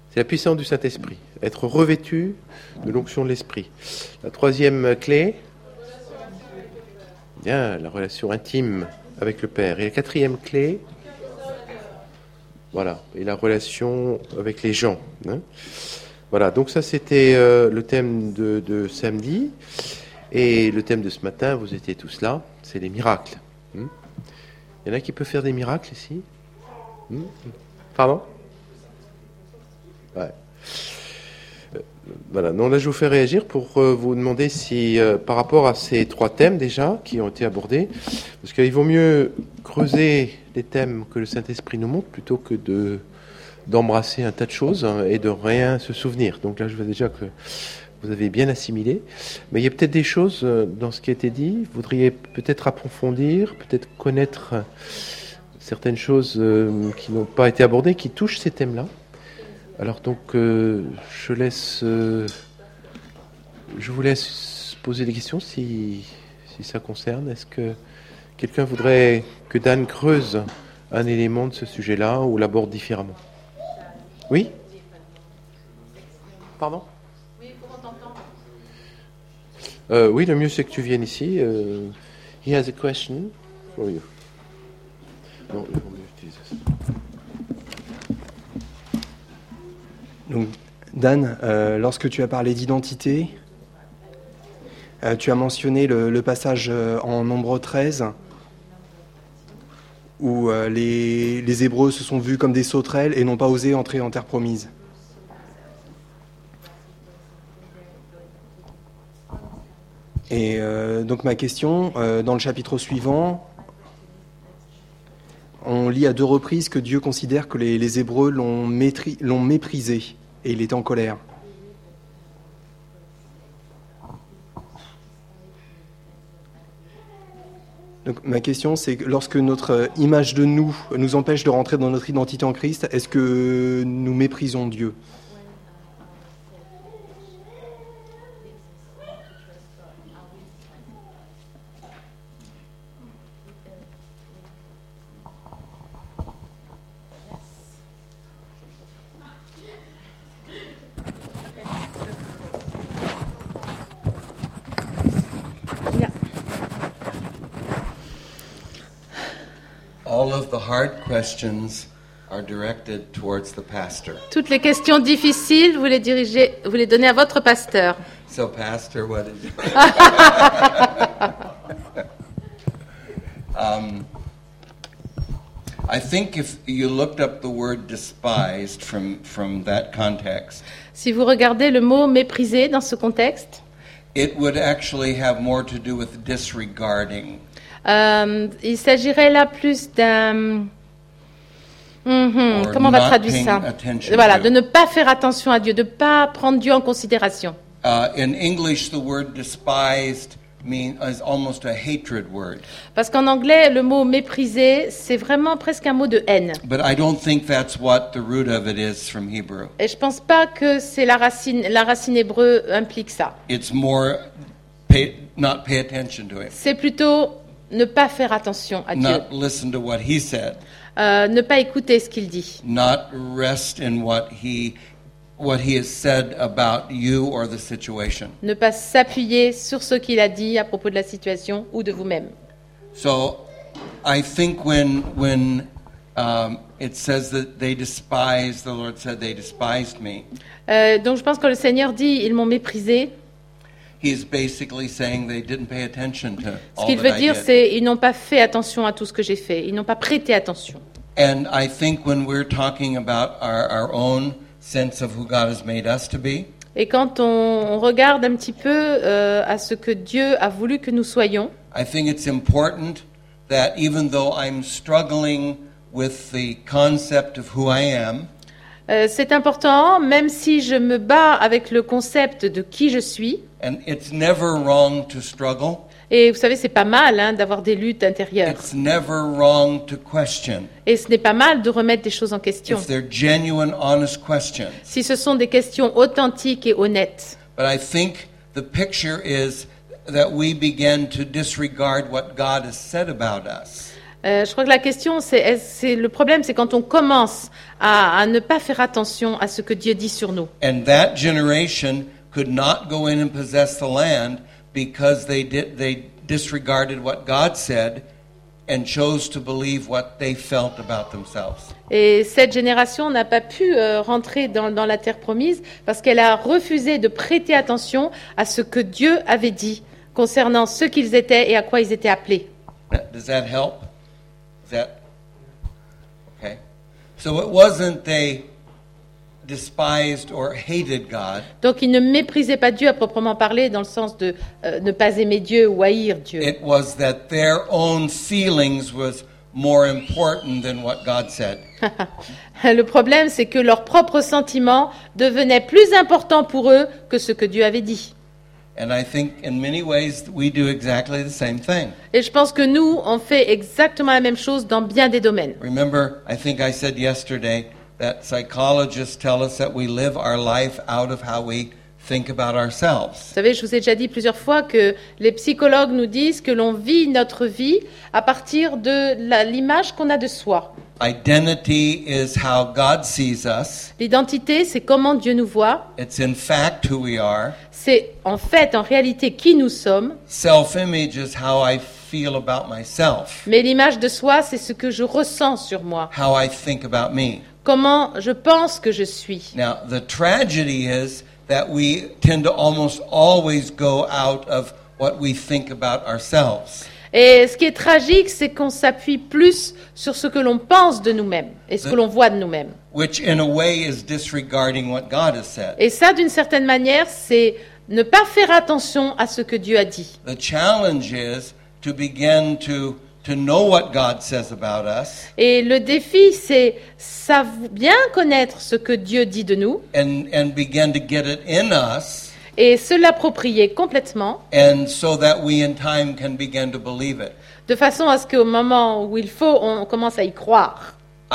C'est la puissance du Saint-Esprit. Être revêtu de l'onction de l'Esprit. La troisième clé, bien, la relation intime avec le Père. Et la quatrième clé, voilà, et la relation avec les gens. Hein. Voilà, donc ça c'était le thème de samedi. Et le thème de ce matin, vous étiez tous là, c'est les miracles. Il y en a qui peuvent faire des miracles ici? Pardon? Ouais. Voilà. Non, là, je vous fais réagir pour vous demander si, par rapport à ces trois thèmes déjà qui ont été abordés, parce qu'il vaut mieux creuser les thèmes que le Saint-Esprit nous montre plutôt que d'embrasser un tas de choses et de rien se souvenir. Donc là, je vois déjà que vous avez bien assimilé. Mais il y a peut-être des choses dans ce qui a été dit. Vous voudriez peut-être approfondir, peut-être connaître certaines choses qui n'ont pas été abordées, qui touchent ces thèmes-là. Alors donc, je vous laisse poser des questions si ça concerne. Est-ce que quelqu'un voudrait que Dan creuse un élément de ce sujet-là ou l'aborde différemment? Oui? Pardon? Oui, pour t'entendre. Oui, le mieux c'est que tu viennes ici. He has a question for you. Non, il vaut mieux utiliser ça. Donc, Dan, lorsque tu as parlé d'identité, tu as mentionné le passage en Nombre 13 où les Hébreux se sont vus comme des sauterelles et n'ont pas osé entrer en terre promise. Et donc ma question, dans le chapitre suivant, on lit à 2 reprises que Dieu considère que les Hébreux l'ont méprisé et il était en colère. Donc ma question, c'est que lorsque notre image de nous empêche de rentrer dans notre identité en Christ, est-ce que nous méprisons Dieu ? All of the hard questions are directed towards the pastor. Toutes les questions difficiles, vous les donnez à votre pasteur. So, pastor, what is I think if you looked up the word despised from that context, si vous regardez le mot mépriser dans ce contexte, it would actually have more to do with disregarding. Il s'agirait là plus d'un... comment on va traduire ça? Voilà, de ne pas faire attention à Dieu, de ne pas prendre Dieu en considération. In English, the word despised is almost a hatred word. Parce qu'en anglais, le mot mépriser, c'est vraiment presque un mot de haine. But I don't think that's what the root of it is from Hebrew. Et je pense pas que c'est la racine hébreu implique ça. It's more not pay attention to him. C'est plutôt ne pas faire attention à Dieu. Not listen to what he said. Ne pas écouter ce qu'il dit. Not rest in what he has said about you or the situation. Ne pas s'appuyer sur ce qu'il a dit à propos de la situation ou de vous-même. So, I think when it says that they despised, the Lord said they despised me. Donc je pense que le Seigneur dit ils m'ont méprisé. He's basically saying they didn't pay attention to all Ce qu'il veut dire, c'est ils n'ont pas fait attention à tout ce que j'ai fait. Ils n'ont pas prêté attention. And I think when we're talking about our own sense of who God has made us to be, et quand on regarde un petit peu à ce que Dieu a voulu que nous soyons, I think it's important that even though I'm struggling with the concept of who I am, c'est important, même si je me bats avec le concept de qui je suis. And it's never wrong to struggle. Et vous savez, c'est pas mal d'avoir des luttes intérieures. It's never wrong to question. Et ce n'est pas mal de remettre des choses en question. If they're genuine, honest questions. Si ce sont des questions authentiques et honnêtes. But I think the picture is that we begin to disregard what God has said about us. Je crois que la question, c'est le problème, c'est quand on commence à ne pas faire attention à ce que Dieu dit sur nous. And that generation could not go in and possess the land because they disregarded what God said and chose to believe what they felt about themselves. Et cette génération n'a pas pu rentrer dans la terre promise parce qu'elle a refusé de prêter attention à ce que Dieu avait dit concernant ce qu'ils étaient et à quoi ils étaient appelés. Does that help? Is that okay? So it wasn't they despised or hated God. Donc ils ne méprisaient pas Dieu à proprement parler dans le sens de ne pas aimer Dieu ou haïr Dieu. It was that their own feelings was more important than what God said. Le problème, c'est que leurs propres sentiments devenaient plus importants pour eux que ce que Dieu avait dit. And I think in many ways we do exactly the same thing. Et je pense que nous, on fait exactement la même chose dans bien des domaines. Remember, I think I said yesterday that psychologists tell us that we live our life out of how we think about ourselves. Vous savez, je vous ai déjà dit plusieurs fois que les psychologues nous disent que l'on vit notre vie à partir de l'image qu'on a de soi. Identity is how God sees us. L'identité, c'est comment Dieu nous voit. It's in fact who we are. C'est en fait, en réalité, qui nous sommes. Self-image is how I feel about myself, Mais l'image de soi, c'est ce que je ressens sur moi. how I think about me. Comment je pense que je suis. Now, the tragedy is that we tend to almost always go out of what we think about ourselves. Et ce qui est tragique, c'est qu'on s'appuie plus sur ce que l'on pense de nous-mêmes et ce que l'on voit de nous-mêmes. Which in a way is disregarding what God has said. Et ça, d'une certaine manière, c'est ne pas faire attention à ce que Dieu a dit. The challenge is to begin to know what God says about us Et le défi, c'est bien connaître ce que Dieu dit de nous and begin to get it in us, et se l'approprier complètement, and so that we in time can begin to believe it. de façon à ce qu'au moment où il faut, on commence à y croire.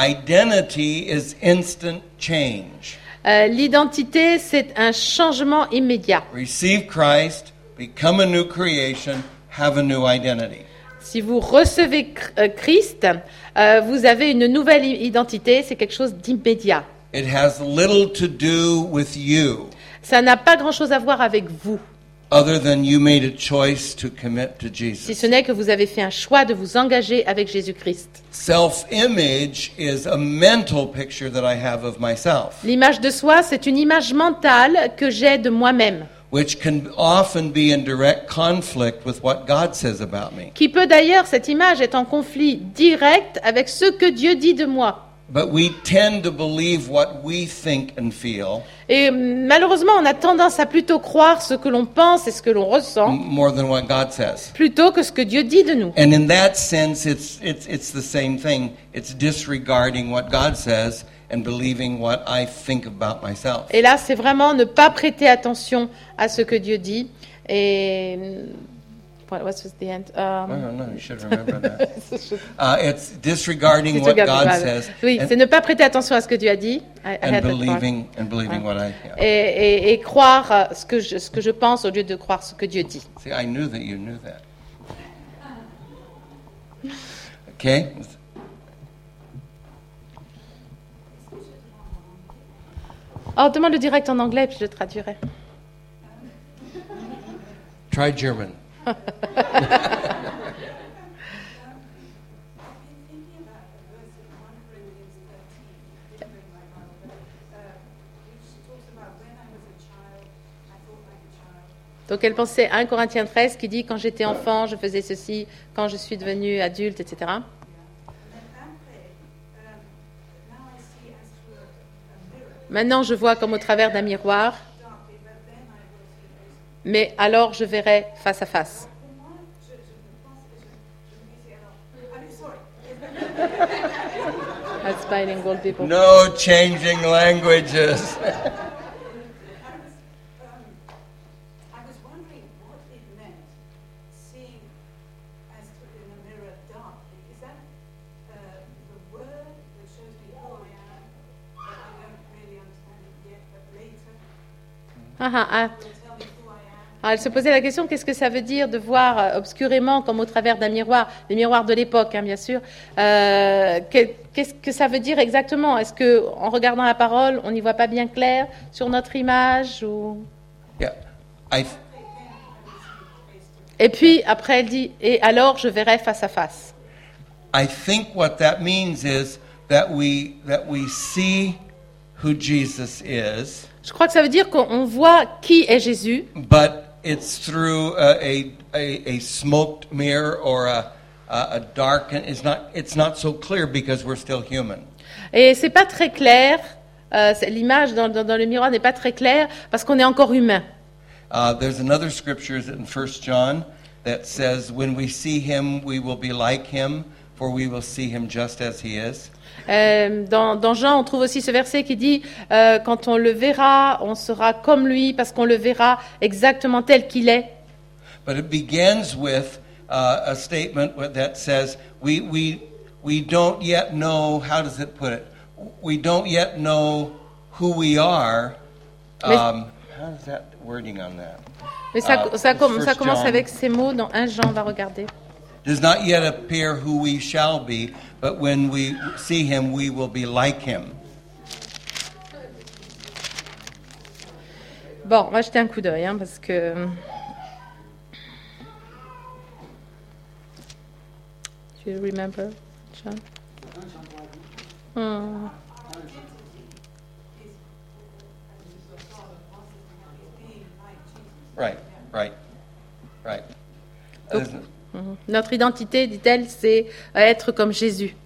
Identity is instant change. L'identité, c'est un changement immédiat. Receive Christ, become a new creation, have a new identity. Si vous recevez Christ, vous avez une nouvelle identité, c'est quelque chose d'immédiat. It has little to do with you, Ça n'a pas grand-chose à voir avec vous, other than you made a choice to commit to si Jesus. ce n'est que vous avez fait un choix de vous engager avec Jésus-Christ. Self-image is a mental picture that I have of myself, L'image de soi, c'est une image mentale que j'ai de moi-même, which can often be in direct conflict with what God says about me. qui peut d'ailleurs, cette image, être en conflit direct avec ce que Dieu dit de moi. But we tend to believe what we think and feel Et malheureusement, on a tendance à plutôt croire ce que l'on pense et ce que l'on ressent, more than what God says. plutôt que ce que Dieu dit de nous. And in that sense, it's the same thing. It's disregarding what God says and believing what I think about myself. Et là, c'est vraiment ne pas prêter attention à ce que Dieu dit. Et what was the end? I don't know. You should remember that. It's disregarding what God says Oui, c'est ne pas prêter attention à ce que Dieu a dit. I and had that part. believing what I. Yeah. Et croire ce que je pense au lieu de croire ce que Dieu dit. See, I knew that you knew that. Okay. Oh, demande le direct en anglais puis je traduirai. Try German. Donc elle pensait à 1 Corinthiens 13 qui dit « Quand j'étais enfant, je faisais ceci, quand je suis devenue adulte, etc. » Maintenant, je vois comme au travers d'un miroir, mais alors je verrai face à face. That's bilingual people. No changing languages. Alors, elle se posait la question, qu'est-ce que ça veut dire de voir obscurément comme au travers d'un miroir, les miroirs de l'époque, hein, bien sûr. Qu'est-ce que ça veut dire exactement? Est-ce qu'en regardant la parole, on n'y voit pas bien clair sur notre image ou... Yeah. Et puis, après, elle dit, et alors je verrai face à face. I think what that means is that we see who Jesus is, Je crois que ça veut dire qu'on voit qui est Jésus, but it's through a smoked mirror or a darkened. It's not so clear because we're still human. et c'est pas très clair, l'image dans le miroir n'est pas très claire parce qu'on est encore humain. There's another scripture in 1 John that says, when we see him, we will be like him, for we will see him just as he is. Dans Jean, on trouve aussi ce verset qui dit quand on le verra, on sera comme lui parce qu'on le verra exactement tel qu'il est. But it begins with a statement that says, we don't yet know, how does it put it? We don't yet know who we are. How's that wording on that? Mais ça commence John. avec ces mots dans 1 Jean, on va regarder. Does not yet appear who we shall be, but when we see him, we will be like him. Bon, on va jeter un coup d'œil, hein, parce que... Do you remember, John? Hmm. Right. Donc, notre identité, dit-elle, c'est être comme Jésus.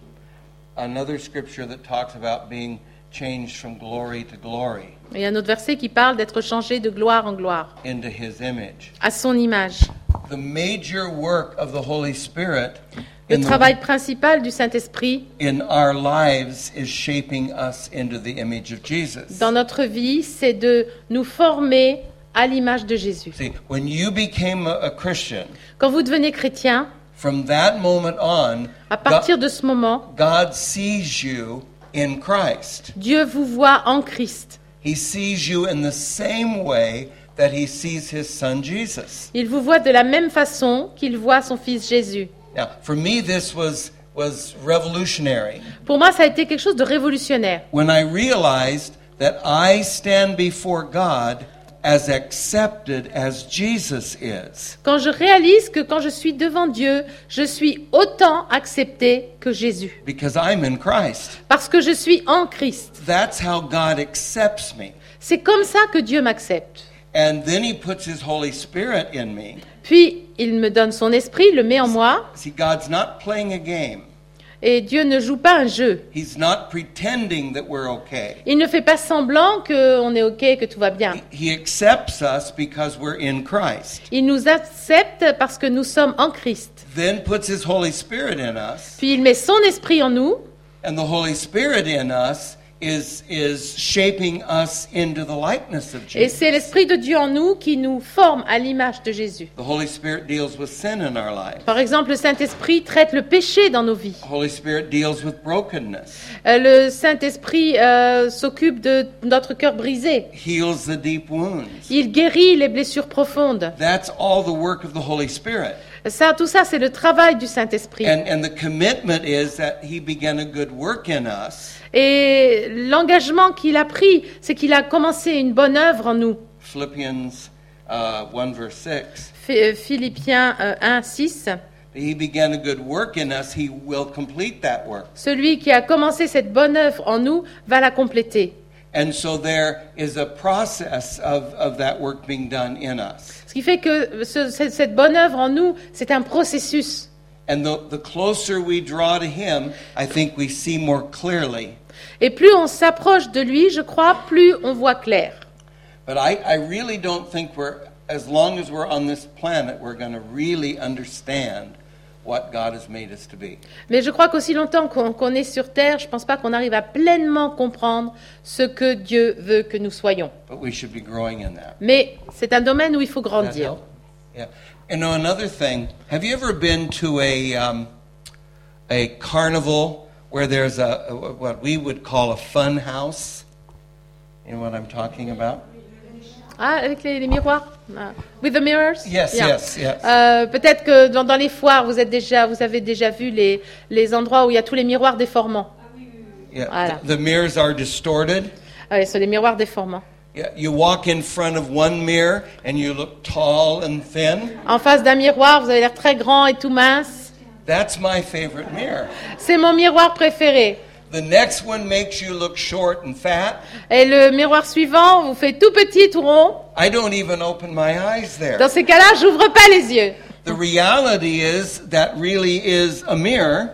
Another scripture that talks about being changed from glory to glory Il y a un autre verset qui parle d'être changé de gloire en gloire, into his image. à son image. The major work of the Holy Spirit Le travail principal du Saint-Esprit in our lives is shaping us into the image of Jesus. dans notre vie, c'est de nous former à l'image de Jésus. See, when you became a Christian, Quand vous devenez chrétien, from that moment on, à partir de ce moment, God sees you in Christ. Dieu vous voit en Christ. He sees you in the same way that he sees his son Jesus. Il vous voit de la même façon qu'il voit son fils Jésus. Now, for me, this was revolutionary. Pour moi, ça a été quelque chose de révolutionnaire. When I realized that I stand before God as accepted as Jesus is. Quand je réalise que quand je suis devant Dieu, je suis autant accepté que Jésus. Because I'm in Christ. Parce que je suis en Christ. That's how God accepts me. C'est comme ça que Dieu m'accepte. And then he puts his Holy Spirit in me. Puis, il me donne son esprit, le met en moi. See, God's not playing a game. Et Dieu ne joue pas un jeu. He's not pretending that we're okay. Il ne fait pas semblant qu'on est OK, que tout va bien. He accepts us because we're in Christ. Il nous accepte parce que nous sommes en Christ. Then puts his Holy Spirit in us. Puis il met son esprit en nous. And the Holy Spirit in us is shaping us into the likeness of Et Jesus. c'est l'esprit de Dieu en nous qui nous forme à l'image de Jésus. The Holy Spirit deals with sin in our life. Par exemple, le Saint-Esprit traite le péché dans nos vies. The Holy Spirit deals with brokenness. Le Saint-Esprit s'occupe de notre cœur brisé. Heals the deep wounds. Il guérit les blessures profondes. That's all the work of the Holy Spirit. Tout ça, c'est le travail du Saint-Esprit. And the commitment is that he began a good work in us. Et l'engagement qu'il a pris, c'est qu'il a commencé une bonne œuvre en nous. Philippians 1 verse 6. Philippiens 1, 6. He began a good work in us, he will complete that work. Celui qui a commencé cette bonne œuvre en nous va la compléter. And so there is a process of that work being done in us. Ce qui fait que cette bonne œuvre en nous, c'est un processus. And the closer we draw to him, I think we see more clearly. Et plus on s'approche de lui, je crois, plus on voit clair. But I really don't think as long as we're on this planet, we're going to really understand what God has made us to be. Mais je crois qu'aussi longtemps qu'on est sur Terre, je ne pense pas qu'on arrive à pleinement comprendre ce que Dieu veut que nous soyons. But we should be growing in that. Mais c'est un domaine où il faut Does that grandir. help? Yeah. And another thing, have you ever been to a carnival where there's what we would call a fun house? You know what I'm talking about? Ah, avec les miroirs. Ah. With the mirrors. Yes, Yeah. yes. Peut-être que dans les foires, vous avez déjà vu les endroits où il y a tous les miroirs déformants. Yeah. Voilà. The mirrors are distorted. Ah oui, ce sont les miroirs déformants. Yeah. You walk in front of one mirror and you look tall and thin. En face d'un miroir, vous avez l'air très grand et tout mince. That's my favorite mirror. C'est mon miroir préféré. The next one makes you look short and fat. Et le miroir suivant vous fait tout petit, tout rond. I don't even open my eyes there. Dans ces cas-là, j'ouvre pas les yeux. The reality is that really is a mirror,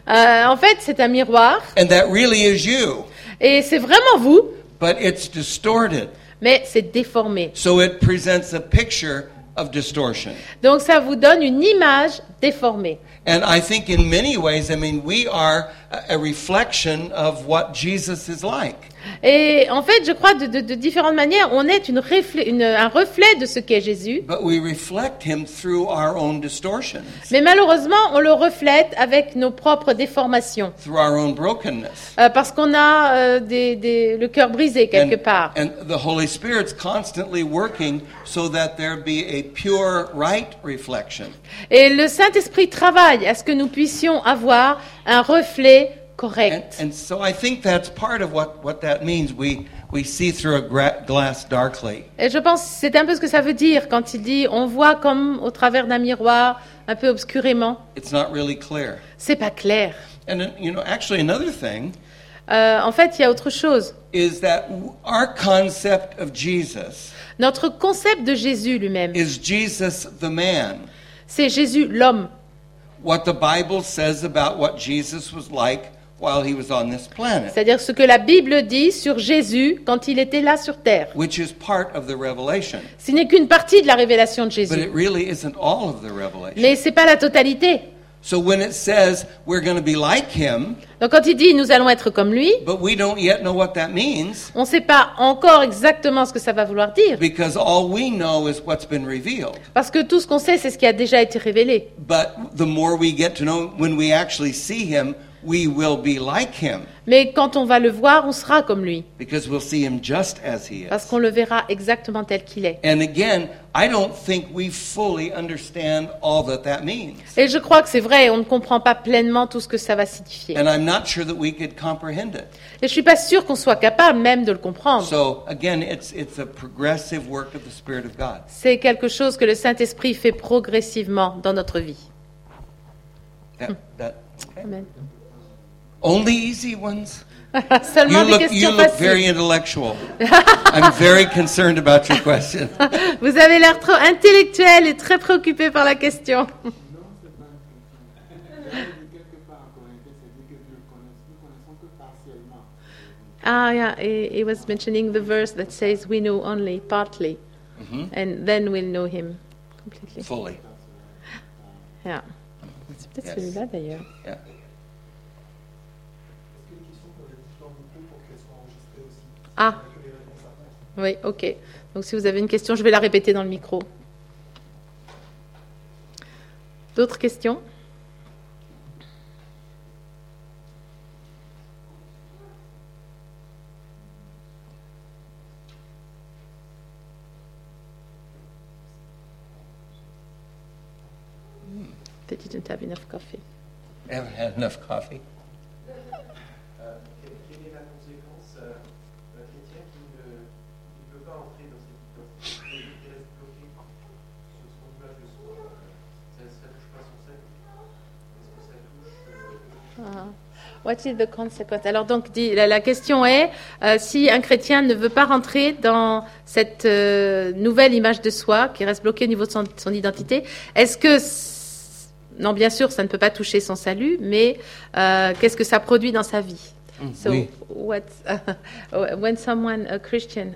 En fait, c'est un miroir and that really is you, et c'est vraiment vous, but it's distorted. mais c'est déformé. So it presents a picture of distortion. Donc ça vous donne une image déformée. And I think in many ways, we are a reflection of what Jesus is like. Et en fait, je crois de différentes manières, on est un reflet de ce qu'est Jésus. But we reflect him through our own distortions, Mais malheureusement, on le reflète avec nos propres déformations. through our own brokenness. Parce qu'on a le cœur brisé quelque part. And the Holy Spirit's constantly working so that there be a pure, right reflection. Et le Saint-Esprit travaille à ce que nous puissions avoir un reflet correct. And so I think that's part of what that means. We see through a glass darkly. Et je pense que c'est un peu ce que ça veut dire quand il dit on voit comme au travers d'un miroir, un peu obscurément. It's not really clear. C'est pas clair. And actually another thing En fait, il y a autre chose. is that our concept of Jesus Notre concept de Jésus lui-même, is Jesus the man. c'est Jésus l'homme. What the Bible says about what Jesus was like while he was on this planet, C'est-à-dire ce que la Bible dit sur Jésus quand il était là sur terre. which is part of the revelation. Ce n'est qu'une partie de la révélation de But Jésus. it really isn't all of the revelation. Mais c'est pas la totalité. So when it says we're going to be like him, Donc quand il dit nous allons être comme lui, but we don't yet know what that means, on ne sait pas encore exactement ce que ça va vouloir dire. because all we know is what's been revealed. Parce que tout ce qu'on sait, c'est ce qui a déjà été révélé. But the more we get to know, when we actually see him, we will be like him, Mais quand on va le voir, on sera comme lui. because we'll see him just as he Parce is. qu'on le verra exactement tel qu'il est. And again, I don't think we fully understand all that means. Et je crois que c'est vrai, on ne comprend pas pleinement tout ce que ça va signifier. And I'm not sure that we could comprehend it. Et je suis pas sûre qu'on soit capable même de le comprendre. So again, it's a progressive work of the Spirit of God. C'est quelque chose que le Saint-Esprit fait progressivement dans notre vie. Okay? Amen. Only easy ones. Seulement des You questions look very faciles. intellectual. I'm very concerned about your question. Vous avez l'air trop intellectuel et très préoccupé par la question. Ah, yeah, he was mentioning the verse that says we know only partly, and then we'll know him completely. Fully. Yeah. C'est peut-être Yes. celui-là d'ailleurs. Yeah. Ah, oui, ok. Donc si vous avez une question, je vais la répéter dans le micro. D'autres questions? That you didn't have enough coffee. I haven't had enough coffee. Quelle est la conséquence d'un chrétien qui ne peut pas entrer dans cette identité, qui reste bloqué sur son image de soi? Ça ne touche pas son salut? Est-ce que ça touche What is the consequence? Alors donc la question est si un chrétien ne veut pas rentrer dans cette nouvelle image de soi qui reste bloquée au niveau de son identité, est-ce que non, bien sûr, ça ne peut pas toucher son salut, mais qu'est-ce que ça produit dans sa vie? So, Oui. when someone, a Christian,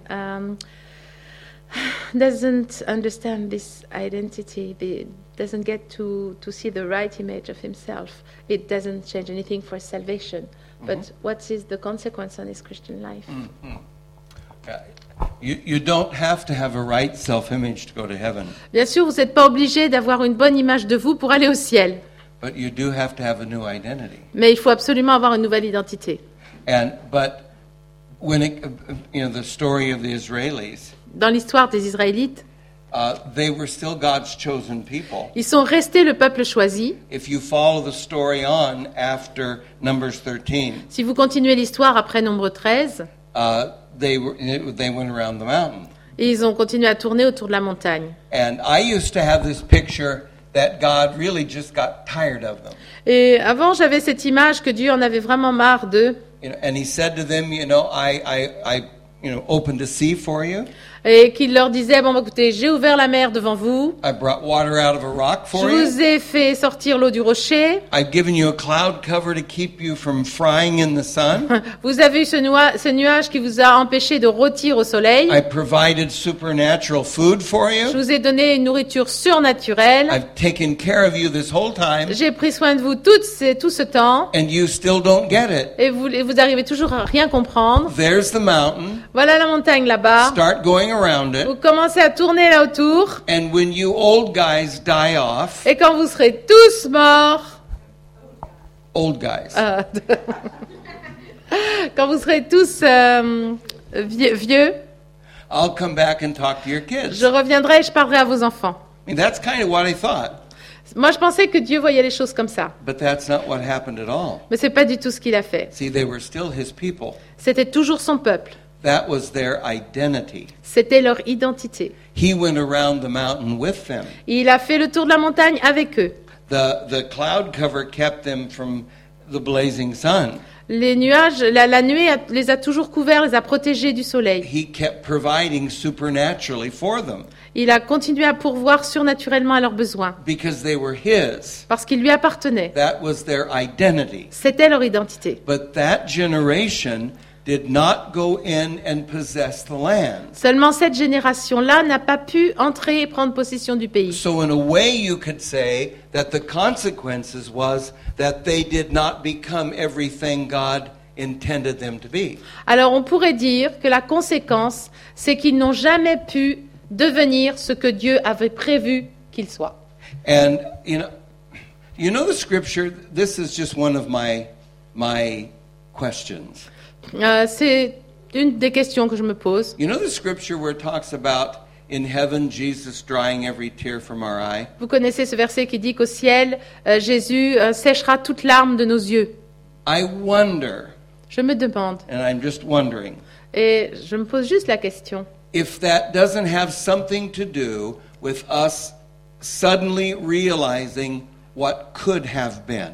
doesn't understand this identity, doesn't get to see the right image of himself, it doesn't change anything for salvation. But what is the consequence on his Christian life? You don't have to have a right self-image to go to heaven, Bien sûr, vous n'êtes pas obligé d'avoir une bonne image de vous pour aller au ciel, but you do have to have a new identity. mais il faut absolument avoir une nouvelle identité. But when the story of the Israelis, dans l'histoire des Israélites, they were still God's chosen people. ils sont restés le peuple choisi. If you follow the story on after Numbers 13, Si vous continuez l'histoire après Nombre 13, they went around the mountain. et ils ont continué à tourner autour de la montagne. And I used to have this picture that God really just got tired of them. Et avant, j'avais cette image que Dieu en avait vraiment marre d'eux. And he said to them, I opened the sea for you. Et qu'il leur disait, bon, bah, écoutez, j'ai ouvert la mer devant vous. I brought water out of a rock Je for you. vous ai fait sortir l'eau du rocher. I've given you a cloud cover to keep you from frying in the sun. Vous avez eu ce nuage qui vous a empêché de rôtir au soleil. I provided supernatural food for Je you. vous ai donné une nourriture surnaturelle. I've taken care of you this whole time, J'ai pris soin de vous tout ce temps. and you still don't get it. Et vous arrivez toujours à rien comprendre. There's the mountain. Voilà la montagne là-bas. Start going around Vous it. commencez à tourner là autour. And when you old guys die off, Et quand vous serez tous morts, old guys, quand vous serez tous vieux, I'll come back and talk to your kids. je reviendrai et je parlerai à vos enfants. I mean, that's kind of what I thought, Moi, je pensais que Dieu voyait les choses comme ça. but that's not what happened at all. Mais c'est pas du tout ce qu'il a fait. See, they were still his people. C'était toujours son peuple. That was their identity. C'était leur identité. He went around the mountain with them. Il a fait le tour de la montagne avec eux. The cloud cover kept them from the blazing sun. Les nuages, la nuée les a toujours couverts, les a protégés du soleil. He kept providing supernaturally for them Il a continué à pourvoir surnaturellement à leurs besoins because they were his. parce qu'ils lui appartenaient. That was their identity. C'était leur identité. But that generation did not go in and possess the land. Seulement cette génération-là n'a pas pu entrer et prendre possession du pays. So in a way you could say that the consequences was that they did not become everything God intended them to be. Alors on pourrait dire que la conséquence, c'est qu'ils n'ont jamais pu devenir ce que Dieu avait prévu qu'ils soient. And you know the scripture, this is just one of my questions. C'est une des questions que je me pose. You know the scripture where it talks about in heaven Jesus drying every tear from our eye? Vous connaissez ce verset qui dit qu'au ciel, Jésus séchera toute larme de nos yeux. I wonder, Je me demande, and I'm just wondering, et je me pose juste la question, if that doesn't have something to do with us suddenly realizing what could have been.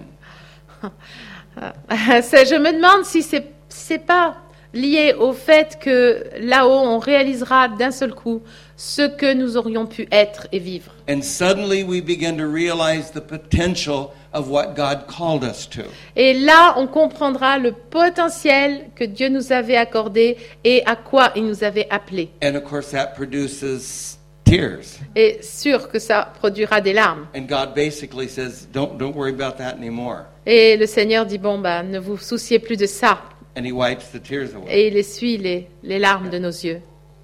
je me demande si c'est pas lié au fait que là-haut, on réalisera d'un seul coup ce que nous aurions pu être et vivre. And suddenly we begin to realize the potential of what God called us to. Et là, on comprendra le potentiel que Dieu nous avait accordé et à quoi il nous avait appelés. And of course that produces tears. Et sûr que ça produira des larmes. And God basically says, don't worry about that anymore. Et le Seigneur dit, bon, bah, ne vous souciez plus de ça. And he wipes the tears away. Et il essuie les larmes de nos yeux.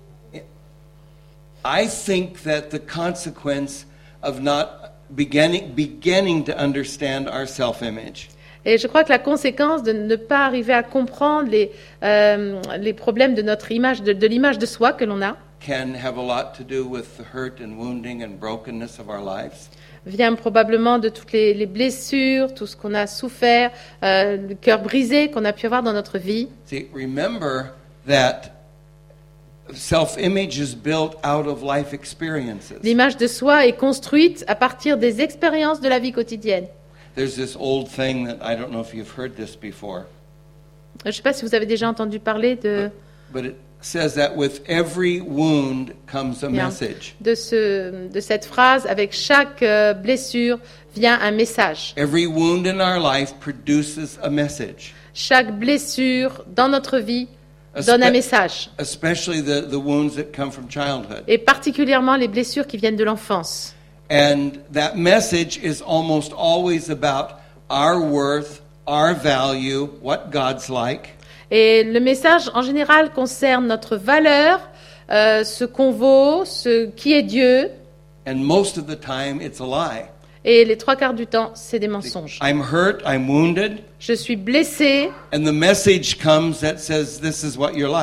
I think that the consequence of not beginning to understand our self-image Et je crois que la conséquence de ne pas arriver à comprendre les problèmes de notre image, de l'image de soi que l'on a, can have a lot to do with the hurt and wounding and brokenness of our lives. vient probablement de toutes les blessures, tout ce qu'on a souffert, le cœur brisé qu'on a pu avoir dans notre vie. See, remember that self-image is built out of life experiences. L'image de soi est construite à partir des expériences de la vie quotidienne. There's this old thing that I don't know if you've heard this before, Je ne sais pas si vous avez déjà entendu parler but it says that with every wound comes a Bien. message. de cette phrase. Avec chaque blessure vient un message. Every wound in our life produces a message, Chaque blessure dans notre vie donne un message. especially the wounds that come from childhood. Et particulièrement les blessures qui viennent de l'enfance. And that message is almost always about our worth, our value, what God's like. Et le message, en général, concerne notre valeur, ce qu'on vaut, ce qui est Dieu. And most of the time, it's a lie. Et les 3/4 du temps, c'est des mensonges. I'm hurt, I'm wounded, Je suis blessée, and the message comes that says, this is what you're like.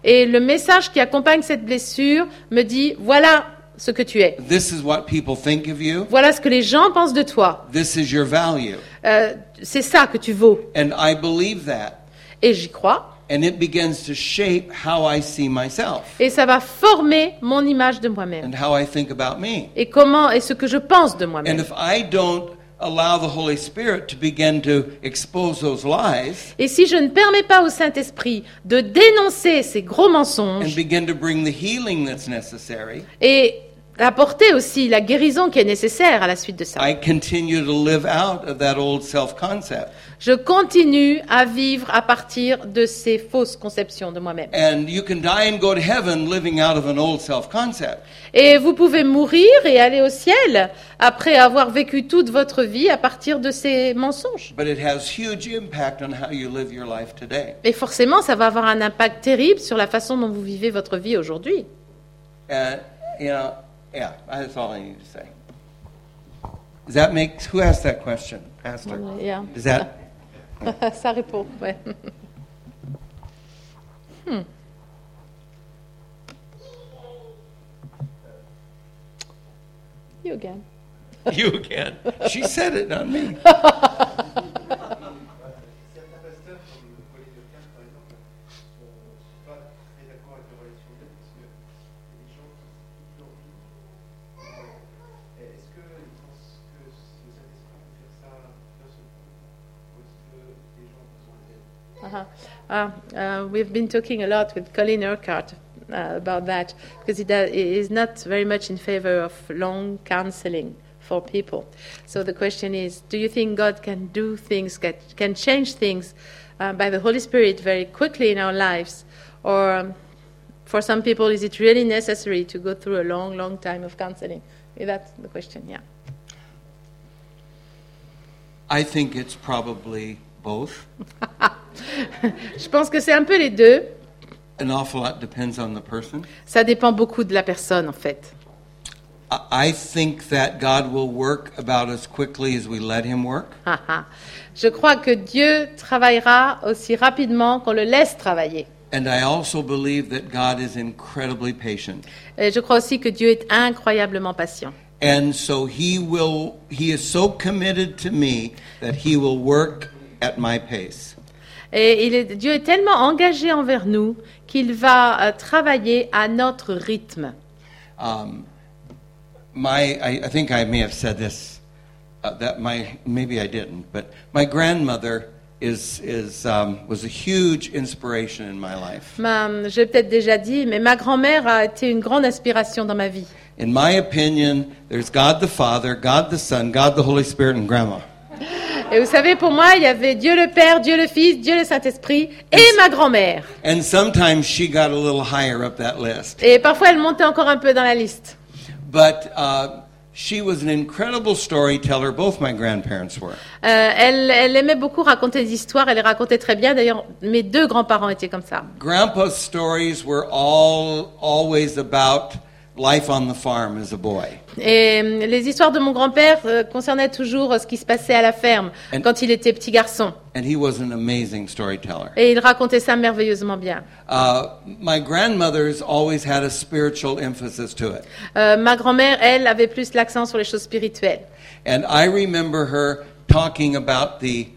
Et le message qui accompagne cette blessure me dit, voilà ce que tu es. This is what people think of you. Voilà ce que les gens pensent de toi. This is your value. C'est ça que tu vaux. And I believe that. Et j'y crois. And it begins to shape how I see myself Et ça va former mon image de moi-même. and how I think about me. Et comment et ce que je pense de And moi-même. if I don't allow the Holy Spirit to begin to expose those lies Et si je ne permets pas au Saint-Esprit de dénoncer ces gros and mensonges begin to bring the healing that's necessary, et apporter aussi la guérison qui est nécessaire à la suite de ça, I continue to live out of that old self-concept. je continue à vivre à partir de ces fausses conceptions de moi-même. And you can die and go to heaven living out of an old self-concept. Et vous pouvez mourir et aller au ciel après avoir vécu toute votre vie à partir de ces mensonges. But it has huge impact on how you live your life today. Et forcément, ça va avoir un impact terrible sur la façon dont vous vivez votre vie aujourd'hui. And, yeah, that's all I need to say. Does that make, who asked that question? Pastor? Yeah. Is that, Ça répond, ouais. You again. you again? She said it, not me. Certains pasteurs, comme Colin Leclerc par exemple, ne sont pas très d'accord avec la relation d'aide parce qu'il y a des gens qui quittent leur vie. Est-ce qu'ils pensent que le Saint-Esprit peut faire ça d'un seul coup ou est-ce que les gens ont besoin d'aide? We've been talking a lot with Colin Urquhart about that because he is not very much in favor of long counseling for people. So the question is, do you think God can do things, can change things by the Holy Spirit very quickly in our lives? Or for some people, is it really necessary to go through a long, long time of counseling? That's the question, yeah. I think it's probably both. Je pense que c'est un peu les deux. An awful lot depends on the person. Ça dépend beaucoup de la personne, en fait. I think that God will work about as quickly as we let Him work. Je crois que Dieu travaillera aussi rapidement qu'on le laisse travailler. And I also believe that God is incredibly patient. Et je crois aussi que Dieu est incroyablement patient. And so He is so committed to me that He will work at my pace. Et Dieu est tellement engagé envers nous qu'il va travailler à notre rythme. I think I may have said this, maybe I didn't, but my grandmother was a huge inspiration in my life. J'ai peut-être déjà dit, mais ma grand-mère a été une grande inspiration dans ma vie. In my opinion, there's God the Father, God the Son, God the Holy Spirit, and Grandma. Et vous savez, pour moi, il y avait Dieu le Père, Dieu le Fils, Dieu le Saint-Esprit et ma grand-mère. And sometimes she got a little higher up that list. Et parfois, elle montait encore un peu dans la liste. But she was an incredible storyteller. Both my grandparents were. Elle aimait beaucoup raconter des histoires. Elle les racontait très bien. D'ailleurs, mes deux grands-parents étaient comme ça. Grandpa's stories were always about life on the farm as a boy. Et les histoires de mon grand-père concernaient toujours ce qui se passait à la ferme quand il était petit garçon. And he was an amazing storyteller. Et il racontait ça merveilleusement bien. My grandmother's always had a spiritual emphasis to it. Ma grand-mère, elle, avait plus l'accent sur les choses spirituelles. And I remember her talking about the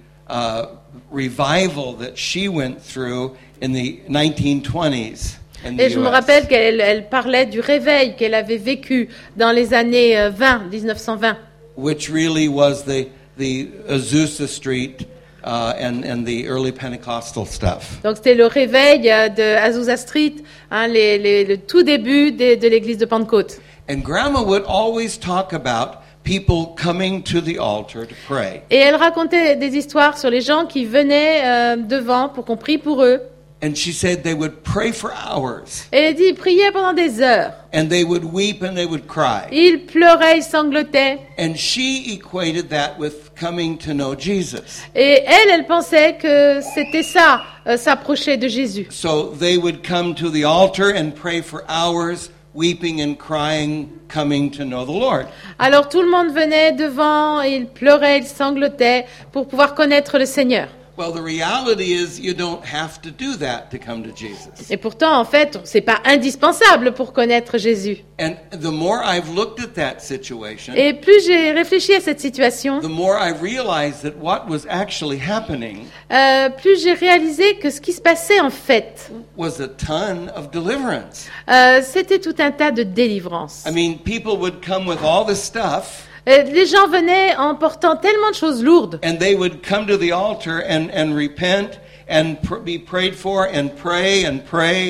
revival that she went through in the 1920s. Et je me rappelle qu'elle parlait du réveil qu'elle avait vécu dans les années 1920. Which really was the Azusa Street and the early Pentecostal stuff. Donc c'était le réveil de Azusa Street, hein, le tout début de l'église de Pentecôte. And Grandma would always talk about people coming to the altar to pray. Et elle racontait des histoires sur les gens qui venaient devant pour qu'on prie pour eux. And she said they would pray for hours. Et elle dit, ils priaient pendant des heures. And they would weep and they would cry. Ils pleuraient, ils sanglotaient. And she equated that with coming to know Jesus. Et elle pensait que c'était ça, s'approcher de Jésus. So they would come to the altar and pray for hours, weeping and crying, coming to know the Lord. Alors tout le monde venait devant, ils pleuraient, ils sanglotaient pour pouvoir connaître le Seigneur. Well, the reality is you don't have to do that to come to Jesus. Et pourtant, en fait, c'est pas indispensable pour connaître Jésus. And the more I've looked at that situation, Et plus j'ai réfléchi à cette situation, the more I've realized that what was actually happening plus j'ai réalisé que ce qui se passait en fait, was a ton of deliverance. c'était tout un tas de délivrance. I mean, people would come with all this stuff, Les gens venaient en portant tellement de choses lourdes. and they would come to the altar and repent and be prayed for and pray and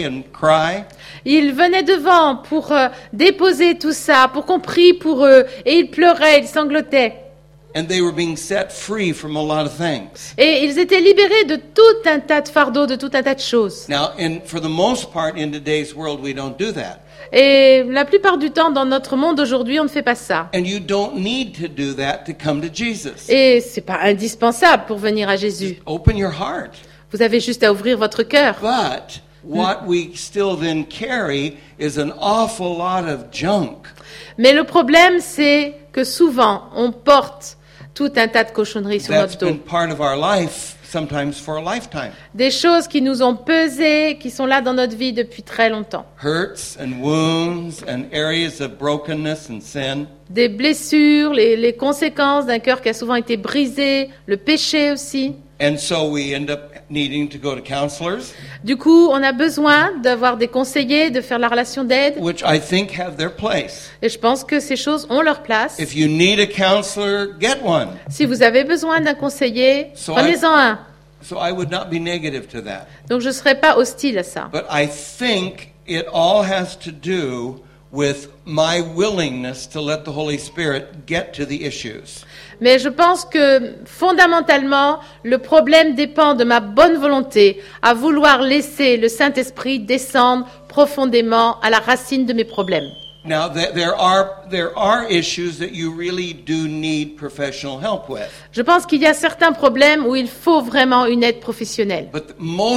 cry. Ils venaient devant pour déposer tout ça, pour qu'on prie pour eux, et ils pleuraient, ils sanglotaient. And they were being set free from a lot of things. Et ils étaient libérés de tout un tas de fardeaux, de tout un tas de choses. Now, for the most part in today's world, we don't do that. Et la plupart du temps, dans notre monde aujourd'hui, on ne fait pas ça. And you don't need to do that to come to Jesus. Et c'est pas indispensable pour venir à Jésus. Open your heart. Vous avez juste à ouvrir votre cœur. But what we still then carry is an awful lot of junk. Mais le problème, c'est que souvent, on porte tout un tas de cochonneries sur That's notre been dos. part of our life, sometimes for a lifetime. Des choses qui nous ont pesé, qui sont là dans notre vie depuis très longtemps. Hurts and wounds and areas of brokenness and sin. Des blessures, les conséquences d'un cœur qui a souvent été brisé, le péché aussi. And so we end up needing to go to counselors, Du coup, on a besoin d'avoir des conseillers, de faire la relation d'aide. which I think have their place. Et je pense que ces choses ont leur place. If you need a counselor, get one. Si vous avez besoin d'un conseiller, So prenez-en un. So I would not be negative to that. Donc je ne serai pas hostile à ça. But I think it all has to do with my willingness to let the Holy Spirit get to the issues. Mais je pense que fondamentalement, le problème dépend de ma bonne volonté à vouloir laisser le Saint-Esprit descendre profondément à la racine de mes problèmes. Now, there are issues that you really do need professional help with. Je pense qu'il y a certains problèmes où il faut vraiment une aide professionnelle. But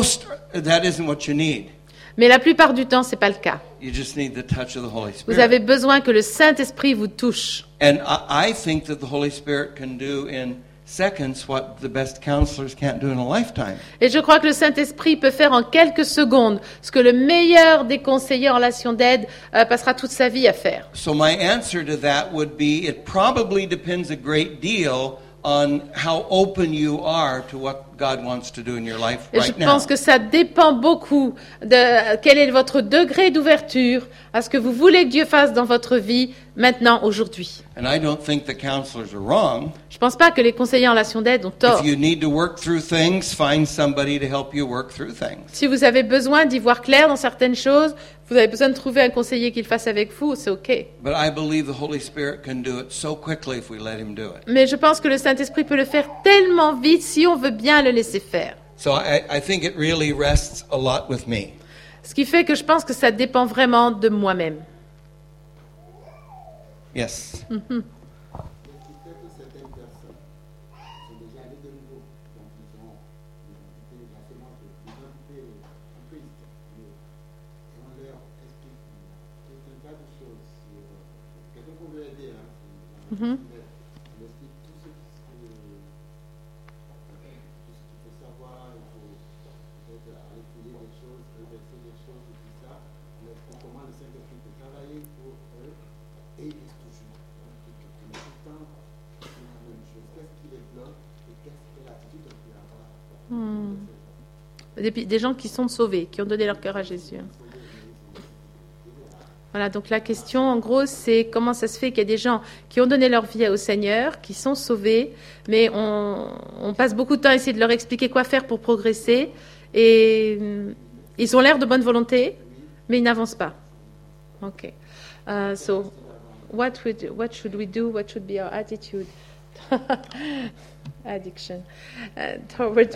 that isn't what you need. Mais la plupart du temps, c'est pas le cas. You just need the touch of the Holy Vous Spirit. avez besoin que le Saint-Esprit vous touche. And I think that the Holy Spirit can do in seconds what the best counselors can't do in a lifetime. Et je crois que le Saint-Esprit peut faire en quelques secondes ce que le meilleur des conseillers en relation d'aide passera toute sa vie à faire. So my answer to that would be it probably depends a great deal on how open you are to what God wants to do in your life Et je right now. pense que ça dépend beaucoup de quel est votre degré d'ouverture à ce que vous voulez que Dieu fasse dans votre vie maintenant, aujourd'hui. And I don't think the counselors are wrong. Je ne pense pas que les conseillers en relation d'aide ont tort. If you need to work through things, find somebody to help you work through things. Si vous avez besoin d'y voir clair dans certaines choses, vous avez besoin de trouver un conseiller qui le fasse avec vous, c'est OK. But I believe the Holy Spirit can do it so quickly if we let him do it. Mais je pense que le Saint-Esprit peut le faire tellement vite si on veut bien le laisser faire. So I think it really rests a lot with me. Ce qui fait que je pense que ça dépend vraiment de moi-même. Yes. Ce qui fait que certaines personnes sont déjà allées de nouveau, donc ils ont l'identité, la semence de l'identité en Christ, mais on leur explique tout un tas de choses sur quelqu'un qu'on veut aider, hein, on explique tout ce qu'il faut savoir, il faut peut-être aller fouiller des choses, reverser des choses et tout ça, on explique comment le Saint-Esprit peut travailler pour eux et ils toujours. Mais tout le temps, c'est la même chose. Qu'est-ce qui les bloque et quelle attitude on peut avoir? Des gens qui sont sauvés, qui ont donné leur cœur à Jésus. Voilà, donc la question, en gros, c'est comment ça se fait qu'il y a des gens qui ont donné leur vie au Seigneur, qui sont sauvés, mais on passe beaucoup de temps à essayer de leur expliquer quoi faire pour progresser, et ils ont l'air de bonne volonté, mais ils n'avancent pas. OK. So, what should we do? What should be our attitude? Addiction. Towards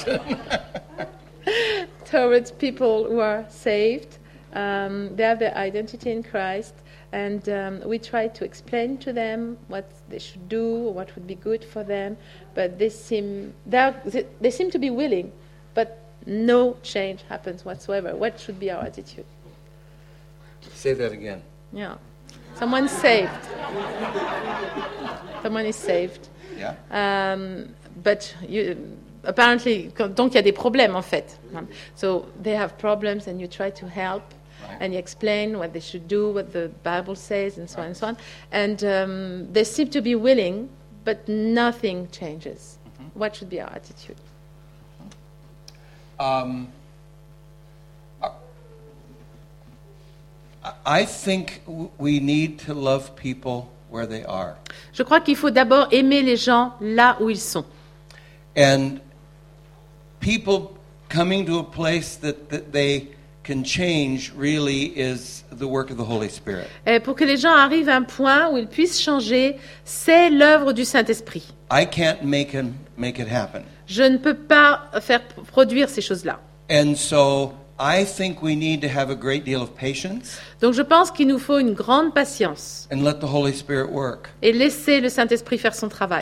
people who are saved. They have their identity in Christ, and we try to explain to them what they should do, what would be good for them, but they seem to be willing, but no change happens whatsoever. What should be our attitude? Say that again. Yeah. Someone's saved. Someone is saved. Yeah. But apparently, donc il y a des problèmes en fait. So they have problems and you try to help. Right. And you explain what they should do, what the Bible says, and so on and so on. And they seem to be willing, but nothing changes. What should be our attitude? I think we need to love people where they are. Je crois qu'il faut d'abord aimer les gens là où ils sont. And people coming to a place that they can change really is the work of the Holy Spirit. Et pour que les gens arrivent à un point où ils puissent changer, c'est l'œuvre du Saint-Esprit. I can't make it happen. Je ne peux pas faire produire ces choses-là. And so I think we need to have a great deal of patience Donc je pense qu'il nous faut une grande patience and let the Holy Spirit work. et laisser le Saint-Esprit faire son travail.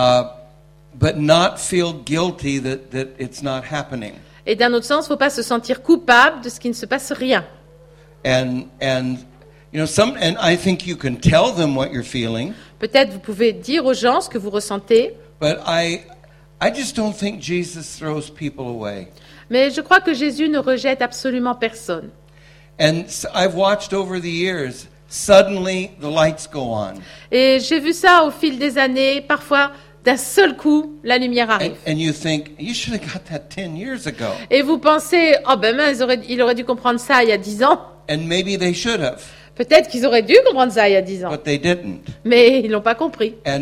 But not feel guilty that it's not happening. Et d'un autre sens, il ne faut pas se sentir coupable de ce qui ne se passe rien. And you know, and I think you can tell them what you're feeling, Peut-être vous pouvez dire aux gens ce que vous ressentez, but I just don't think Jesus throws people away. mais je crois que Jésus ne rejette absolument personne. And I've watched over the years, suddenly the lights go on. Et j'ai vu ça au fil des années, parfois d'un seul coup, la lumière arrive. And you think, you should have got that 10 years ago. Et vous pensez, oh ben mince, il aurait dû comprendre ça il y a 10 ans. And maybe they should have, Peut-être qu'ils auraient dû comprendre ça il y a 10 ans, but they didn't. mais ils l'ont pas compris. And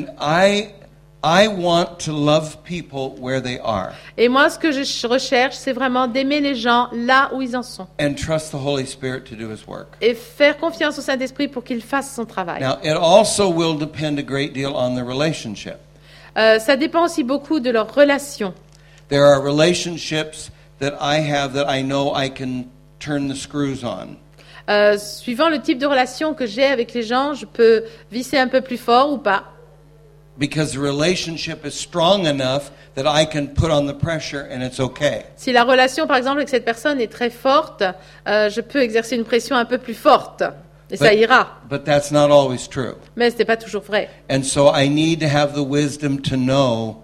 I want to love people where they are Et moi, ce que je recherche, c'est vraiment d'aimer les gens là où ils en sont. and trust the Holy Spirit to do His work. Et faire confiance au Saint-Esprit pour qu'il fasse son travail. Now, it also will depend a great deal on the relationship. Ça dépend aussi beaucoup de leur relation. There are relationships that I have that I know I can turn the screws on. Suivant le type de relation que j'ai avec les gens, je peux visser un peu plus fort ou pas. Because the relationship is strong enough that I can put on the pressure and it's okay. Si la relation, par exemple, avec cette personne est très forte, je peux exercer une pression un peu plus forte. Et ça ira. But that's not always true. Mais ce n'est pas toujours vrai. And so I need to have the wisdom to know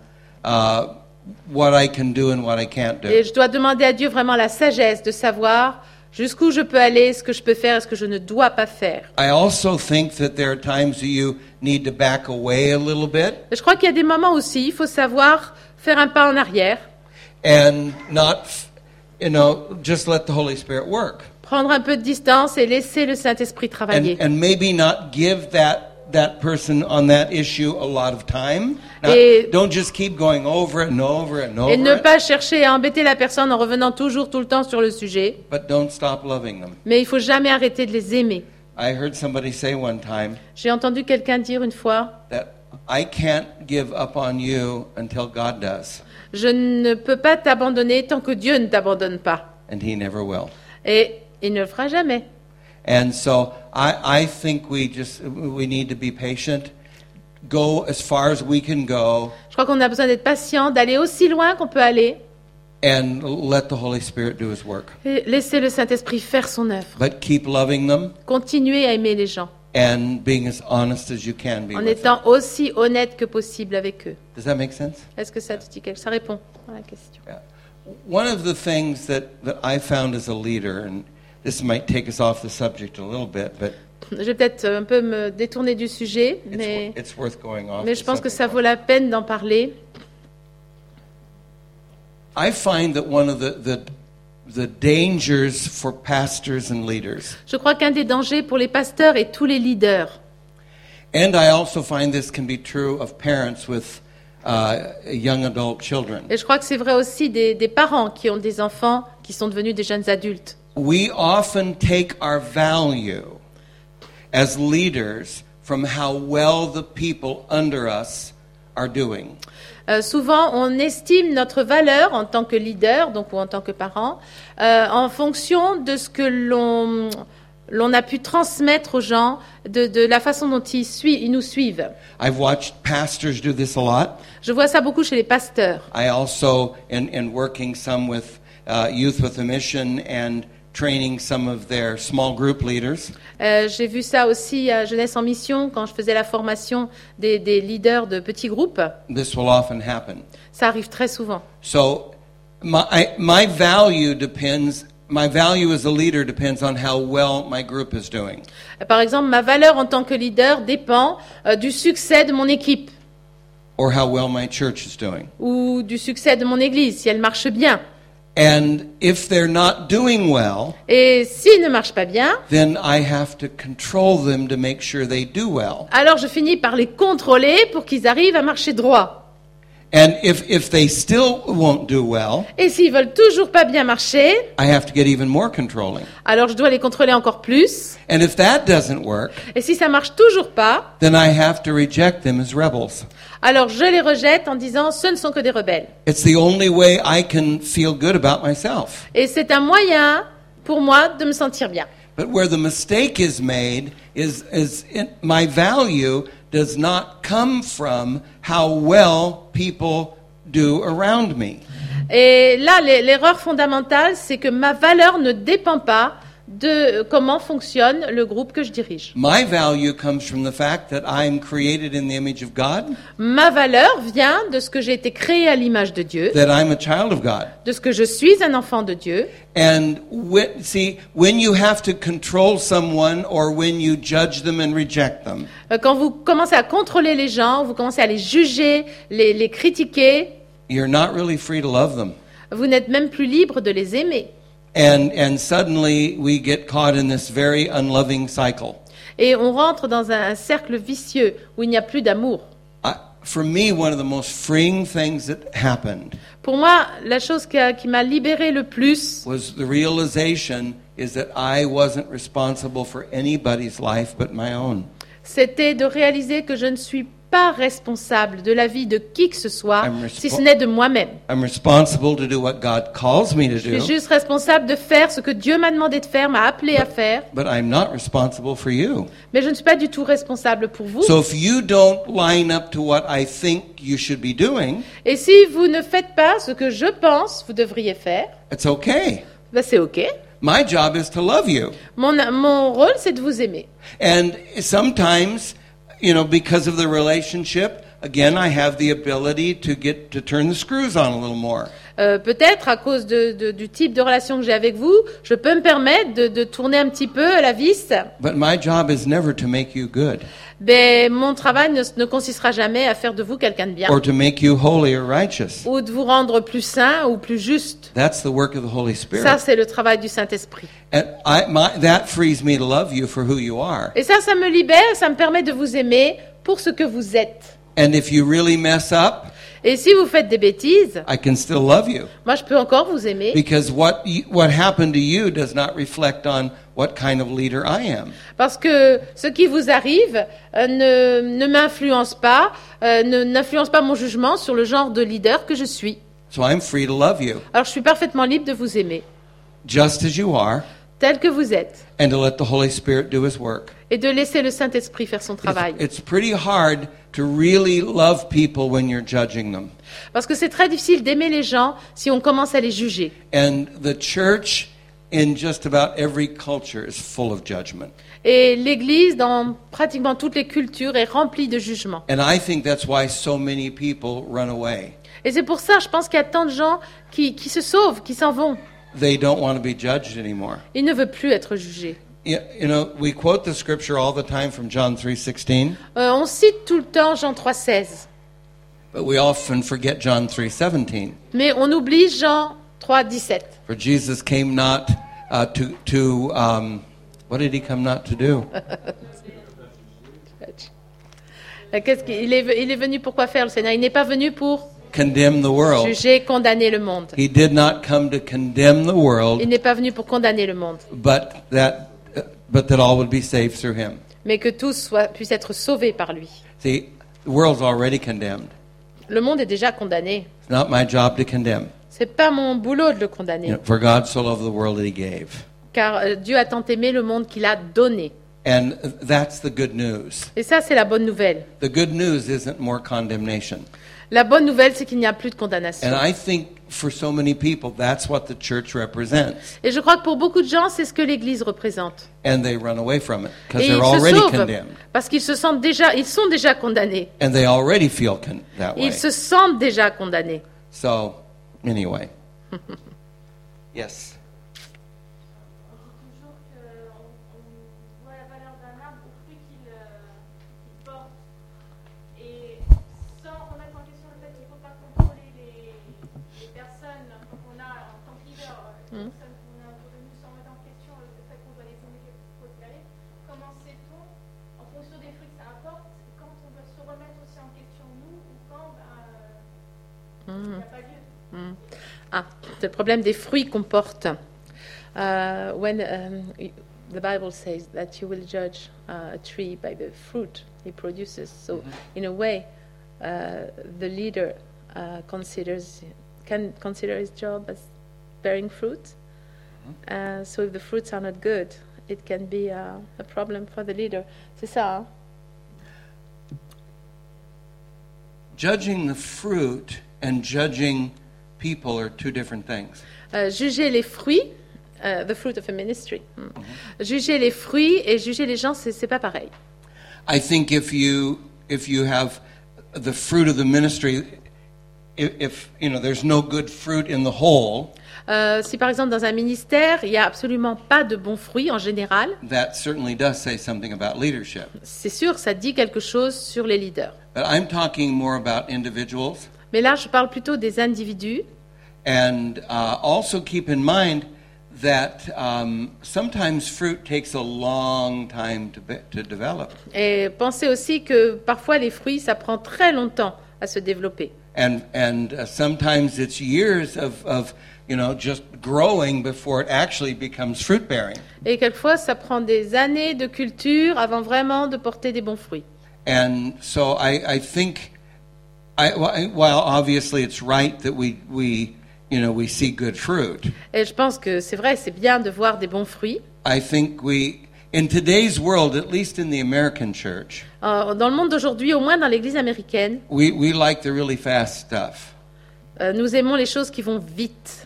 what I can do and what I can't do. Et je dois demander à Dieu vraiment la sagesse de savoir jusqu'où je peux aller, ce que je peux faire et ce que je ne dois pas faire. I also think that there are times that you need to back away a little bit Et je crois qu'il y a des moments aussi, il faut savoir faire un pas en arrière, and not, just let the Holy Spirit work. prendre un peu de distance et laisser le Saint-Esprit travailler. And maybe not give that person on that issue a lot of time. Now, Et- don't just keep going over it and over it and over Et ne it, pas chercher à embêter la personne en revenant toujours tout le temps sur le sujet. but don't stop loving them. Mais il faut jamais arrêter de les aimer. I heard somebody say one time J'ai entendu quelqu'un dire une fois, that I can't give up on you until God does, je ne peux pas t'abandonner tant que Dieu ne t'abandonne pas. and He never will. Et il ne le fera jamais. And so I think we need to be patient, go as far as we can go, Je crois qu'on a besoin d'être patient, d'aller aussi loin qu'on peut aller, and let the Holy Spirit do His work. et laisser le Saint-Esprit faire son œuvre. But keep loving them Continuer à aimer les gens, and being as honest as you can be en with them. étant aussi honnête que possible avec eux. Does that make sense? Est-ce que ça te dit quelque chose? Ça répond à la question. Yeah. One of the things that I found as a leader, and this might take us off the subject a little bit, but Je vais peut-être un peu me détourner du sujet, mais it's worth going off. je the pense que subject. ça vaut la peine d'en parler. I find that one of the dangers for pastors and leaders, Je crois qu'un des dangers pour les pasteurs et tous les leaders, and I also find this can be true of parents with young adult children. et je crois que c'est vrai aussi des parents qui ont des enfants qui sont devenus des jeunes adultes. We often take our value as leaders from how well the people under us are doing. Souvent, on estime notre valeur en tant que leader, donc ou en tant que parent, en fonction de ce que l'on a pu transmettre aux gens, de la façon dont ils nous suivent. I've watched pastors do this a lot. Je vois ça beaucoup chez les pasteurs. I also, in working some with youth with a mission and training some of their small group leaders. J'ai vu ça aussi à Jeunesse en Mission, quand je faisais la formation des leaders de petits groupes. This will often happen. Ça arrive très souvent. So my value as a leader depends on how well my group is doing. Par exemple, ma valeur en tant que leader dépend du succès de mon équipe Or how well my church is doing. ou du succès de mon église, si elle marche bien. And if they're not doing well, Et s'ils ne marchent pas bien, then I have to control them to make sure they do well. alors je finis par les contrôler pour qu'ils arrivent à marcher droit. And if they still won't do well, Et s'ils veulent toujours pas bien marcher, I have to get even more controlling. alors je dois les contrôler encore plus. And if that doesn't work, Et si ça marche toujours pas, then I have to reject them as rebels. alors je les rejette en disant ce ne sont que des rebelles. It's the only way I can feel good about myself. Et c'est un moyen pour moi de me sentir bien. But where the mistake is made is my value does not come from how well people do around me. Et là, l'erreur fondamentale, c'est que ma valeur ne dépend pas de comment fonctionne le groupe que je dirige. My value comes from the fact that I'm created in the image of God, Ma valeur vient de ce que j'ai été créé à l'image de Dieu, that I'm a child of God. de ce que je suis un enfant de Dieu. And when you have to control someone or when you judge them and reject them, Quand vous commencez à contrôler les gens, vous commencez à les juger, les critiquer, you're not really free to love them. vous n'êtes même plus libre de les aimer. And suddenly we get caught in this very unloving cycle. Et on rentre dans un cercle vicieux où il n'y a plus d'amour. For me, one of the most freeing things that happened Pour moi, la chose qui m'a libérée le plus, was the realization is that I wasn't responsible for anybody's life but my own. c'était de réaliser que je ne suis pas responsable de la vie de qui que ce soit, si ce n'est de moi-même. I'm responsible to do what God calls me to Je suis do, juste responsable de faire ce que Dieu m'a demandé de faire, m'a appelé à faire, but I'm not responsible for you. mais je ne suis pas du tout responsable pour vous. So if you don't line up to what I think you should be doing, Et si vous ne faites pas ce que je pense vous devriez faire, it's okay. ben c'est OK. My job is to love you. Mon rôle, c'est de vous aimer. And sometimes, because of the relationship, again, I have the ability to turn the screws on a little more. Peut-être à cause du type de relation que j'ai avec vous, je peux me permettre de tourner un petit peu la vis. But my job is never to make you good Ben, mon travail ne consistera jamais à faire de vous quelqu'un de bien or to make you holy or righteous. ou de vous rendre plus saint ou plus juste. That's the work of the Holy Ça, Spirit. c'est le travail du Saint-Esprit. And that frees me to love you for who you are. Et ça me libère, ça me permet de vous aimer pour ce que vous êtes. And if you really mess up, Et si vous faites des bêtises, I can still love you. moi, je peux encore vous aimer. Because what happened to you does not reflect on what kind of leader I am. Parce que ce qui vous arrive ne m'influence pas, n'influence pas mon jugement sur le genre de leader que je suis. So I'm free to love you Alors je suis parfaitement libre de vous aimer, just as you are, tel que vous êtes, and to let the Holy Spirit do His work. et de laisser le Saint-Esprit faire son travail. It's pretty hard to really love people when you're judging them. Parce que c'est très difficile d'aimer les gens si on commence à les juger. And the church in just about every culture is full of judgment. Et l'Église, dans pratiquement toutes les cultures, est remplie de jugements. And I think that's why so many people run away. Et c'est pour ça, je pense qu'il y a tant de gens qui se sauvent, qui s'en vont. They don't want to be judged anymore. Ils ne veulent plus être jugés. We quote the scripture all the time from John 3:16, On cite tout le temps Jean 3,16, but we often forget John 3:17. mais on oublie Jean 3,17. For Jesus came not what did he come not to do? Il est venu pour quoi faire, le Seigneur? Il n'est pas venu pour Condemn the world. juger, condamner le monde. He did not come to condemn the world, Il n'est pas venu pour condamner le monde, but that all would be saved through him. mais que tous puissent être sauvés par lui. See, the world's already condemned. Le monde est déjà condamné. It's not my job to condemn. C'est pas mon boulot de le condamner, For God so loved the world that he gave. car Dieu a tant aimé le monde qu'il a donné. And that's the good news. Et ça, c'est la bonne nouvelle. The good news isn't more condemnation. La bonne nouvelle, c'est qu'il n'y a plus de condamnation. And I think for so many people, that's what the church represents. Et je crois que pour beaucoup de gens, c'est ce que l'Église représente. And they run away from it because Et they're ils se already sauvent condemned. parce qu'ils se sentent déjà, ils sont déjà condamnés. And they already feel that way. Ils se sentent déjà condamnés. So, anyway. Yes. On dit toujours qu'on voit la valeur d'un arbre au fruit qu'il porte. Et sans remettre en question le fait qu'il ne faut pas contrôler les personnes qu'on a en tant que leader, les personnes qu'on a autour de nous, sans remettre en question le fait qu'on doit les aimer, qu'il faut se aller. Comment sait-on, en fonction des fruits que ça apporte, quand on doit se remettre aussi en question nous, ou quand il n'y a pas lieu? Ah, c'est le problème des fruits qu'on porte. When the Bible says that you will judge a tree by the fruit it produces, so in a way, the leader can consider his job as bearing fruit. So if the fruits are not good, it can be a problem for the leader. C'est ça. Hein? Judging the fruit and judging people are two different things. Juger les fruits, the fruit of a ministry. Juger les fruits et juger les gens, c'est pas pareil. I think if you have the fruit of the ministry, if you know there's no good fruit in the whole, Si par exemple dans un ministère, il n'y a absolument pas de bons fruits en général, that certainly does say something about leadership. c'est sûr, ça dit quelque chose sur les leaders. But I'm talking more about individuals. Mais là, je parle plutôt des individus. And also keep in mind that sometimes fruit takes a long time to develop. Et pensez aussi que parfois les fruits, ça prend très longtemps à se développer. And sometimes it's years of just growing before it actually becomes fruit bearing. Et quelquefois, ça prend des années de culture avant vraiment de porter des bons fruits. And so I think, while obviously it's right that we see good fruit, Et je pense que c'est vrai, c'est bien de voir des bons fruits. I think in today's world, at least in the American church, Dans le monde d'aujourd'hui, au moins dans l'Église américaine, we like the really fast stuff. nous aimons les choses qui vont vite.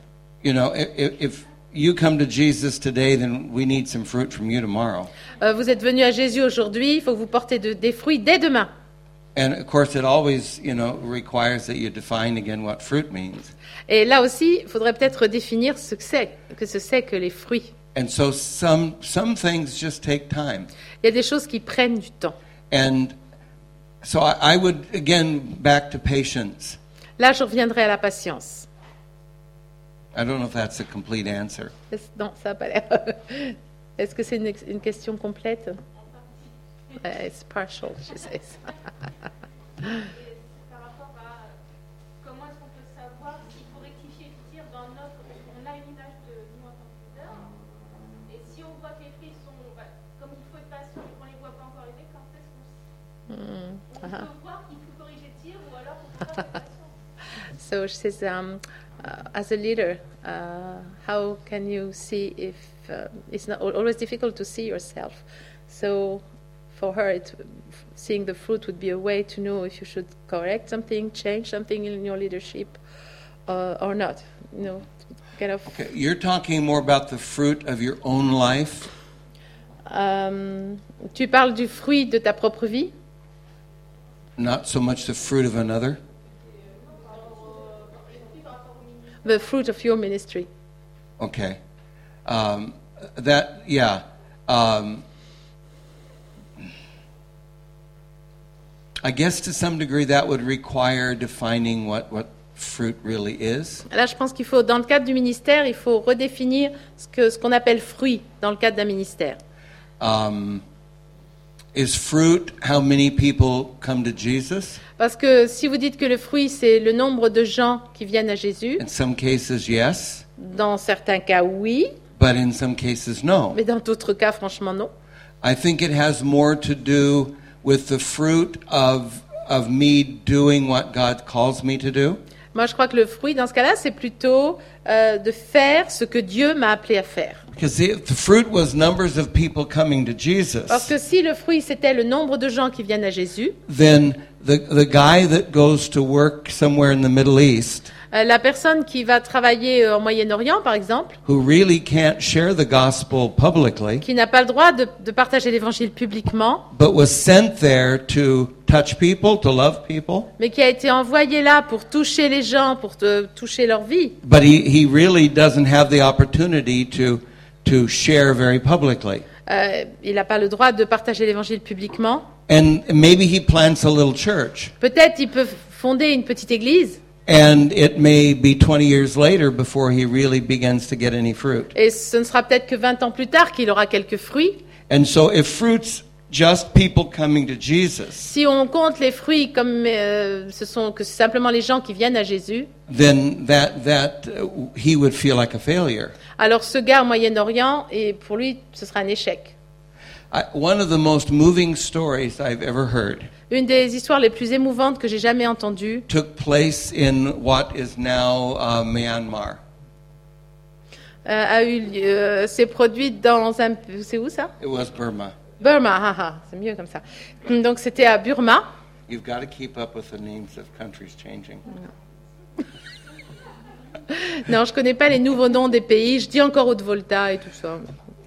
If you come to Jesus today, then we need some fruit from you tomorrow. Vous êtes venu à Jésus aujourd'hui, il faut que vous portez des fruits dès demain. And of course, it always, requires that you define again what fruit means. Et là aussi, il faudrait peut-être définir ce que c'est que les fruits. And so some things just take time. Il y a des choses qui prennent du temps. And so I would, again, back to patience. Là, je reviendrai à la patience. I don't know if that's a complete answer. Non, ça n'a pas l'air. Est-ce que c'est une question complète? It's partial, she says. Par rapport à comment est-ce qu'on peut savoir s'il faut rectifier le tir dans notre... On a une image de nous en tant que leader, et si on voit que les fruits sont... comme il faut être patient et qu'on ne les voit pas encore arriver, quand est-ce qu'on peut voir qu'il faut corriger le tir ou alors qu'on peut pas être patient? So she says, as a leader, how can you see if it's not always difficult to see yourself? So for her, seeing the fruit would be a way to know if you should correct something, change something in your leadership, or not. Kind of. Okay, you're talking more about the fruit of your own life. Tu parles du fruit de ta propre vie? Not so much the fruit of another. The fruit of your ministry. Okay. I guess to some degree that would require defining what fruit really is. Là, je pense qu'il faut, dans le cadre du ministère, il faut redéfinir ce qu'on appelle fruit dans le cadre d'un ministère. Is fruit how many people come to Jesus? Parce que si vous dites que le fruit, c'est le nombre de gens qui viennent à Jésus, In some cases, yes, dans certains cas, oui, but in some cases, no. mais dans d'autres cas, franchement, non. I think it has more to do with the fruit of me doing what God calls me to do. Moi, je crois que le fruit, dans ce cas-là, c'est plutôt de faire ce que Dieu m'a appelé à faire. Because the fruit was numbers of people coming to Parce Jesus. que si le fruit c'était le nombre de gens qui viennent à Jésus, Then the guy that goes to work somewhere in the Middle East, la personne qui va travailler au Moyen-Orient, par exemple, who really can't share the gospel publicly, qui n'a pas le droit de partager l'évangile publiquement, but was sent there to touch people, to love people, mais qui a été envoyé là pour toucher les gens, pour toucher leur vie. but he really doesn't have the opportunity to share very publicly. Il n'a pas le droit de partager l'évangile publiquement. And maybe he plants a little church. Peut-être il peut fonder une petite église, And it may be 20 years later before he really begins to get any fruit. et ce ne sera peut-être que 20 ans plus tard qu'il aura quelques fruits. And so if fruit's just people coming to Jesus, Si on compte les fruits comme que c'est simplement les gens qui viennent à Jésus, then he would feel like a failure. alors ce gars au Moyen-Orient, et pour lui, ce sera un échec. One of the most moving stories I've ever heard Une des histoires les plus émouvantes que j'ai jamais entendues took place in what is now Myanmar. s'est produite dans un... C'est où ça? It was Burma. Burma, c'est mieux comme ça. Donc c'était à Burma. You've got to keep up with the names of countries changing. Non, je connais pas les nouveaux noms des pays. Je dis encore Haute-Volta et tout ça.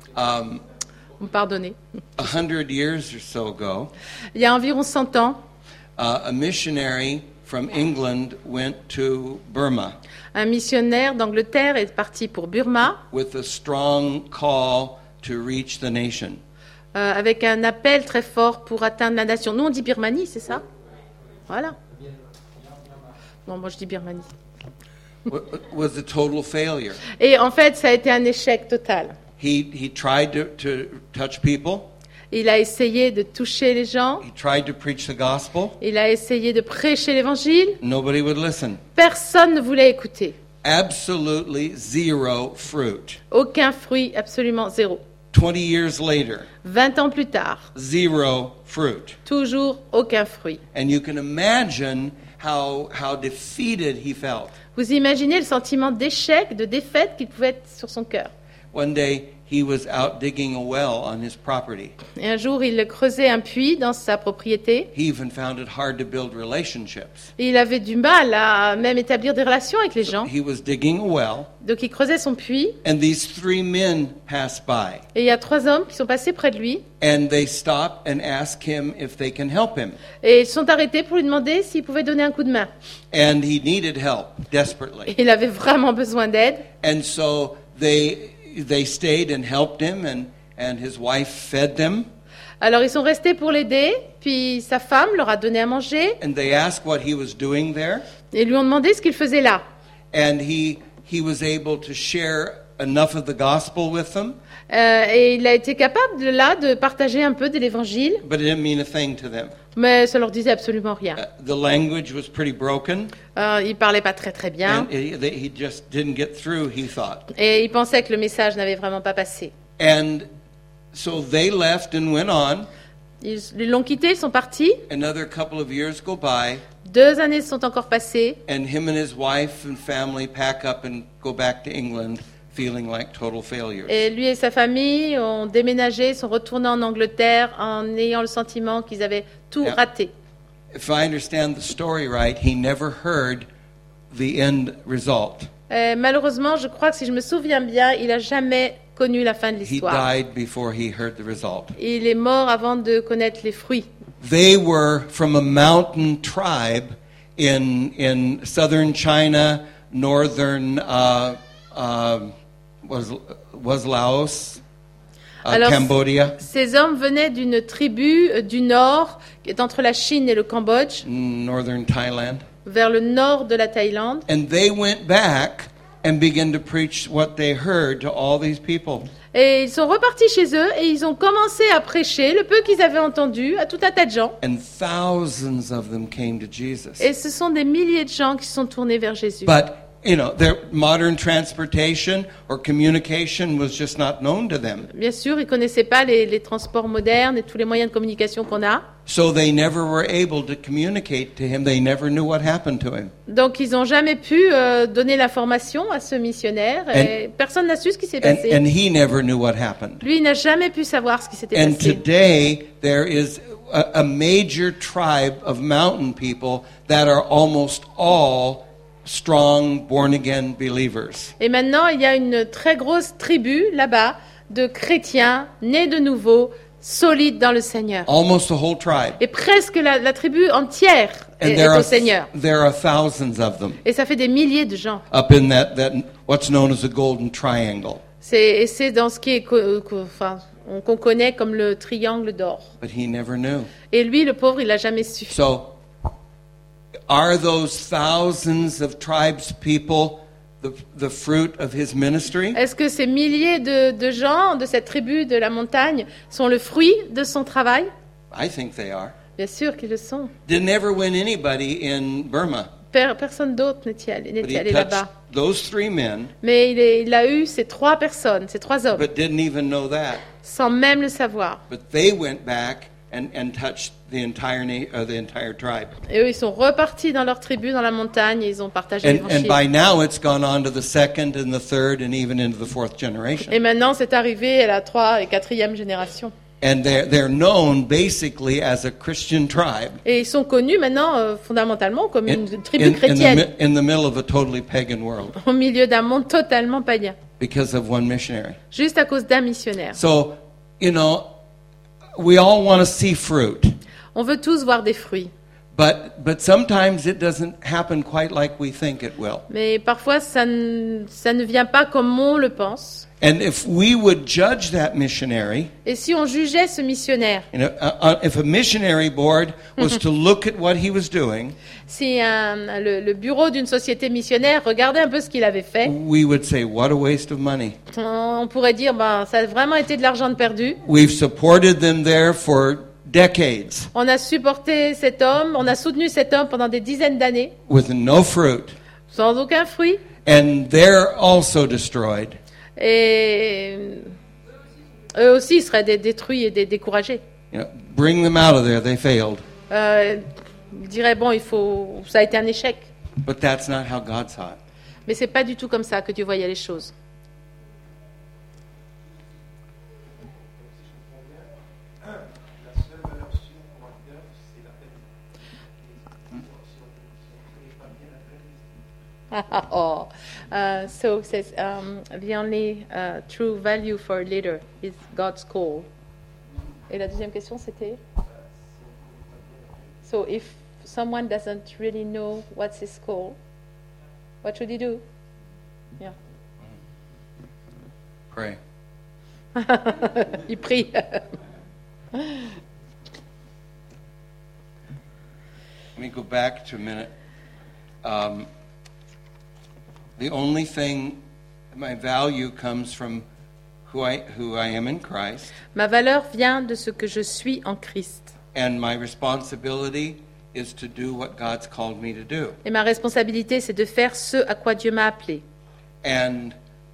Vous me pardonnez. 100 years or so ago, Il y a environ 100 ans, a missionary from England went to Burma un missionnaire d'Angleterre est parti pour Burma with a strong call to reach the nation. avec un appel très fort pour atteindre la nation. Nous, on dit Birmanie, c'est ça? Voilà. Non, moi, je dis Birmanie. Was a total failure. Et en fait, ça a été un échec total. He tried to touch people. Il a essayé de toucher les gens. He tried to preach the gospel. Il a essayé de prêcher l'évangile. Nobody would listen. Personne ne voulait écouter. Absolutely zero fruit. Aucun fruit, absolument zéro. 20 years later, 20 ans plus tard, zero fruit. toujours aucun fruit. And you can imagine how defeated he felt. Vous imaginez le sentiment d'échec, de défaite qu'il pouvait être sur son cœur. One day, he was out digging a well on his property. Et un jour, il creusait un puits dans sa propriété. He even found it hard to build relationships. Et il avait du mal à même établir des relations avec les gens. He was digging a well, Donc il creusait son puits. and these 3 men passed by. Et il y a 3 hommes qui sont passés près de lui. And they stop and ask him if they can help him. Et ils sont arrêtés pour lui demander s'il pouvait donner un coup de main. And he needed help desperately. Et il avait vraiment besoin d'aide. And so they stayed and helped him, and his wife fed them. Alors ils sont restés pour l'aider. Puis sa femme leur a donné à manger. And they asked what he was doing there. Et lui ont demandé ce qu'il faisait là. And he was able to share enough of the gospel with them, Et il a été capable de partager un peu de l'évangile. but it didn't mean a thing to them. Mais ça leur disait absolument rien. The language was pretty broken, Ils parlaient pas très bien. and he just didn't get through, he thought. Et ils pensaient que le message n'avait vraiment pas passé. And so they left and went on. Ils l'ont quitté, ils sont partis. Another couple of years go by, 2 années sont encore passées. and him and his wife and family pack up and go back to England, feeling like total failures. Et lui et sa famille ont déménagé, sont retournés en Angleterre en ayant le sentiment qu'ils avaient tout Yeah. raté. If I understand the story right, he never heard the end result. Malheureusement, je crois que si je me souviens bien, il n'a jamais connu la fin de He l'histoire. died before he heard the result. Il est mort avant de connaître les fruits. They were from a mountain tribe in southern China, northern was Laos, Alors, Cambodia, Ces hommes venaient d'une tribu du nord, qui est entre la Chine et le Cambodge, northern Thailand, vers le nord de la Thaïlande. and they went back and began to preach what they heard to all these people. Et ils sont repartis chez eux et ils ont commencé à prêcher le peu qu'ils avaient entendu à tout un tas de gens. And thousands of them came to Jesus. Et ce sont des milliers de gens qui se sont tournés vers Jésus. But Their modern transportation or communication was just not known to them. Bien sûr, ils connaissaient pas les transports modernes et tous les moyens de communication qu'on a. So they never were able to communicate to him. They never knew what happened to him. Donc, ils n'ont jamais pu donner l'information à ce missionnaire. Et personne n'a su ce qui s'est passé. And he never knew what happened. Lui, il n'a jamais pu savoir ce qui s'était And passé. today, there is a major tribe of mountain people that are almost all strong, born-again believers. Et maintenant, il y a une très grosse tribu là-bas de chrétiens nés de nouveau, solides dans le Seigneur. Almost the whole tribe. Et presque la tribu entière And est au Seigneur. there are thousands of them Et ça fait des milliers de gens. up in that what's known as the Golden Triangle. C'est dans ce qui est qu'on connaît comme le triangle d'or. But he never knew. Et lui, le pauvre, il l'a jamais su. So, are those thousands of tribes people the fruit of his ministry? Est-ce que ces milliers de gens de cette tribu de la montagne sont le fruit de son travail? I think they are. Bien sûr qu'ils le sont. Didn't ever win anybody in Burma. Personne d'autre n'était But allé he touched là-bas. those three men, Mais il a eu ces trois personnes, ces trois hommes, but didn't even know that. sans même le savoir. But they went back and touched the entire tribe. Et eux, ils sont repartis dans leur tribu, dans la montagne, et ils ont partagé And l'évangile. by now it's gone on to the second and the third and even into the fourth generation. Et maintenant, c'est arrivé à la 3e et 4e génération. And they're known basically as a Christian tribe Et ils sont connus maintenant, fondamentalement, comme une tribu chrétienne, in the middle of a totally pagan world au milieu d'un monde totalement païen, because of one missionary. juste à cause d'un missionnaire. So, we all want to see fruit, On veut tous voir des fruits, but sometimes it doesn't happen quite like we think it will. mais parfois, ça ne vient pas comme on le pense. And if we would judge that missionary, Et si on jugeait ce missionnaire, if a missionary board was to look at what he was doing, si le bureau d'une société missionnaire regardait un peu ce qu'il avait fait, we would say, what a waste of money. on pourrait dire, ça a vraiment été de l'argent de perdu. We've supported them there for decades On a supporté cet homme, on a soutenu cet homme pendant des dizaines d'années, with no fruit, sans aucun fruit. and they're also destroyed. Et eux aussi seraient détruits et découragés. Bring them out of there. They failed. Ils diraient, ça a été un échec. But that's not how God saw it. Mais c'est pas du tout comme ça que Dieu voyait les choses. La seule valeur sûre pour un leader, c'est la peine. Si on ne connaît pas bien la peine, So it says the only true value for a leader is God's call. Et la deuxième question c'était So if someone doesn't really know what's his call, what should he do? Yeah. Pray. Il prie. Let me go back to a minute. The only thing, my value comes from who I am in Christ, Ma valeur vient de ce que je suis en Christ. and my responsibility is to do what God's called me to do. Et ma responsabilité, c'est de faire ce à quoi Dieu m'a appelé. And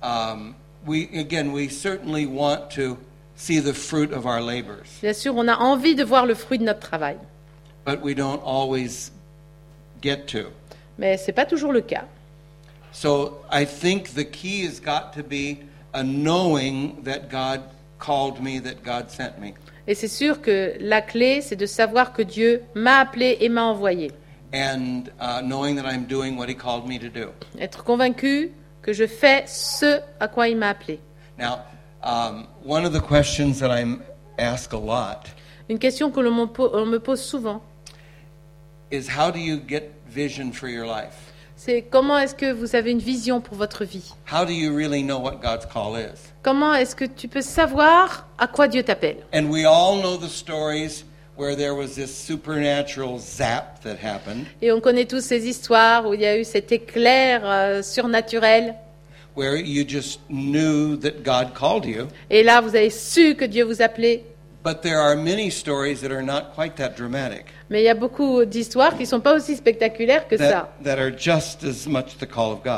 we certainly want to see the fruit of our labors, Bien sûr, on a envie de voir le fruit de notre travail, but we don't always get to. mais c'est pas toujours le cas. So I think the key has got to be a knowing that God called me, that God sent me. Et c'est sûr que la clé, c'est de savoir que Dieu m'a appelé et m'a envoyé. And knowing that I'm doing what he called me to do. Être convaincu que je fais ce à quoi il m'a appelé. Now, one of the questions that I'm asked a lot Une question que l'on me pose souvent, is how do you get vision for your life? c'est comment est-ce que vous avez une vision pour votre vie? How do you really know what God's call is? Comment est-ce que tu peux savoir à quoi Dieu t'appelle? And we all know the stories where there was this supernatural zap that happened, Et on connaît tous ces histoires où il y a eu cet éclair surnaturel. where you just knew that God called you. Et là, vous avez su que Dieu vous appelait. But there are many stories that are not quite that dramatic, Mais il y a beaucoup d'histoires qui ne sont pas aussi spectaculaires que ça. that are just as much the call of God.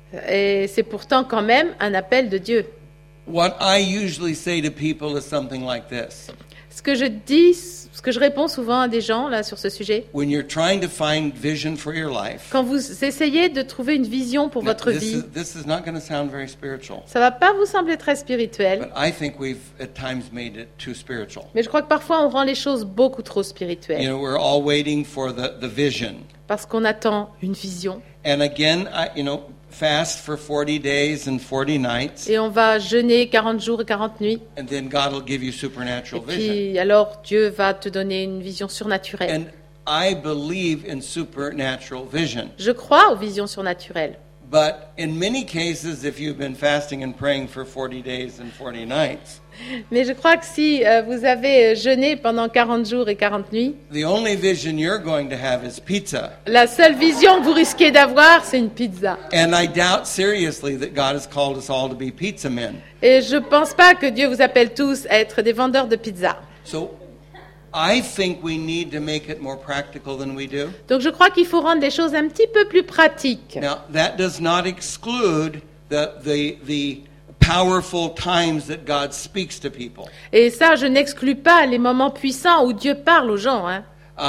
Et c'est pourtant quand même un appel de Dieu. What I usually say to people is something like this. Ce que je dis, ce que je réponds souvent à des gens là sur ce sujet, When you're trying to find vision for your life, quand vous essayez de trouver une vision pour now, votre vie, this is not going to sound very spiritual, ça va pas vous sembler très spirituel, but I think we've at times made it too spiritual. mais je crois que parfois on rend les choses beaucoup trop You spirituelles know, we're all waiting for the vision. parce qu'on attend une vision. And again, fast for 40 days and 40 nights, Et on va jeûner 40 jours et 40 nuits. and then God will give you Et supernatural vision. puis alors Dieu va te donner une vision surnaturelle. And I believe in supernatural vision. Je crois aux visions surnaturelles. But in many cases, if you've been fasting and praying for 40 days and 40 nights, Mais je crois que si vous avez jeûné pendant 40 jours et 40 nuits, the only vision you're going to have is pizza. la seule vision que vous risquez d'avoir, c'est une pizza. And I doubt seriously that God has called us all to be pizza men. Et je pense pas que Dieu vous appelle tous à être des vendeurs de pizza. So I think we need to make it more practical than we do. Donc je crois qu'il faut rendre les choses un petit peu plus pratiques. Now, that does not exclude the powerful times that God speaks to people. Et ça, je n'exclus pas les moments puissants où Dieu parle aux gens. Hein.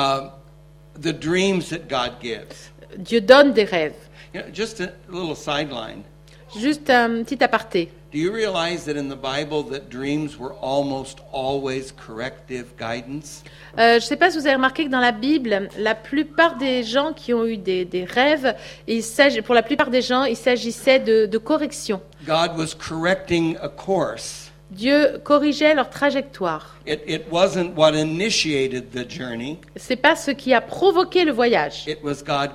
The dreams that God gives. Dieu donne des rêves. You know, just a little sideline. Juste un petit aparté. Do you realize that in the Bible that dreams were almost always corrective guidance? Je ne sais pas si vous avez remarqué que dans la Bible, la plupart des gens qui ont eu des rêves, pour la plupart des gens, il s'agissait de correction. God was correcting a course. Dieu corrigeait leur trajectoire. It wasn't what initiated the journey. C'est pas ce qui a provoqué le voyage. It was God.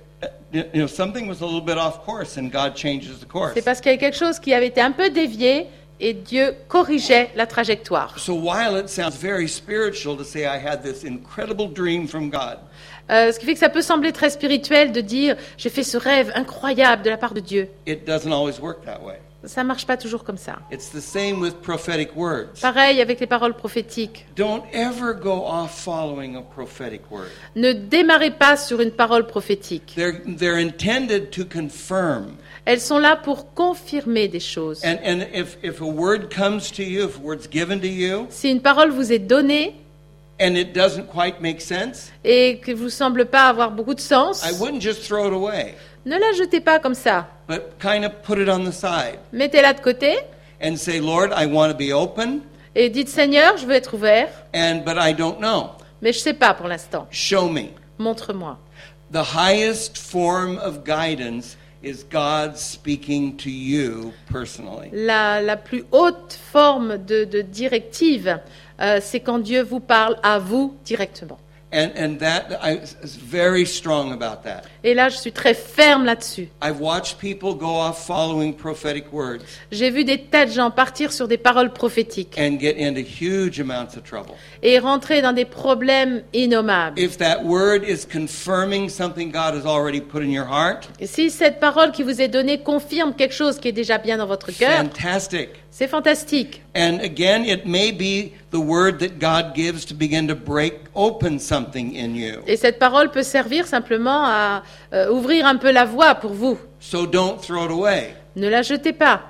Something was a little bit off course, and God changes the course. C'est parce qu'il y avait quelque chose qui avait été un peu dévié et Dieu corrigeait la trajectoire. So while it sounds very spiritual to say I had this incredible dream from God, Ce qui fait que ça peut sembler très spirituel de dire j'ai fait ce rêve incroyable de la part de Dieu. it doesn't always work that way. Ça marche pas toujours comme ça. It's the same with prophetic words. Pareil avec les paroles prophétiques. Don't ever go off following a prophetic word. Ne démarrez pas sur une parole prophétique. They're intended to confirm. Elles sont là pour confirmer des choses. And if a word comes to you, if a word's given to you, Si une parole vous est donnée and it doesn't quite make sense, et que vous semble pas avoir beaucoup de sens, I wouldn't just throw it away, ne la jetez pas comme ça. but kind of put it on the side Mettez-la de côté and say, Lord, I want to be open, et dites Seigneur, je veux être ouvert, but I don't know. mais je sais pas pour l'instant. Show me. Montre-moi. The highest form of guidance is God speaking to you personally. La plus haute forme de directive, c'est quand Dieu vous parle à vous directement. And that I is very strong about that. Et là, je suis très ferme là-dessus. I've watched people go off following prophetic words J'ai vu des tas de gens partir sur des paroles prophétiques and get into huge amounts of trouble. et rentrer dans des problèmes innommables. If that word is confirming something God has already put in your heart, Et si cette parole qui vous est donnée confirme quelque chose qui est déjà bien dans votre cœur, fantastic. c'est fantastique. And again, it may be the word that God gives to begin to break open something in you. Et cette parole peut servir simplement à ouvrir un peu la voie pour vous. So don't throw it away, Ne la jetez pas,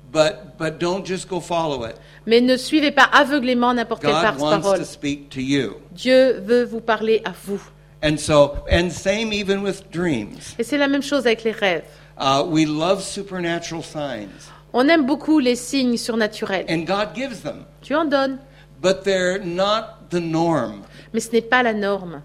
but don't just go follow it. mais ne suivez pas aveuglément n'importe quelle God wants parole. to speak to you. Dieu veut vous parler à vous. And same even with dreams. Et c'est la même chose avec les rêves. We love supernatural signs, On aime beaucoup les signes surnaturels. and God gives them, Dieu en donne, but they're not the norm. mais ce n'est pas la norme.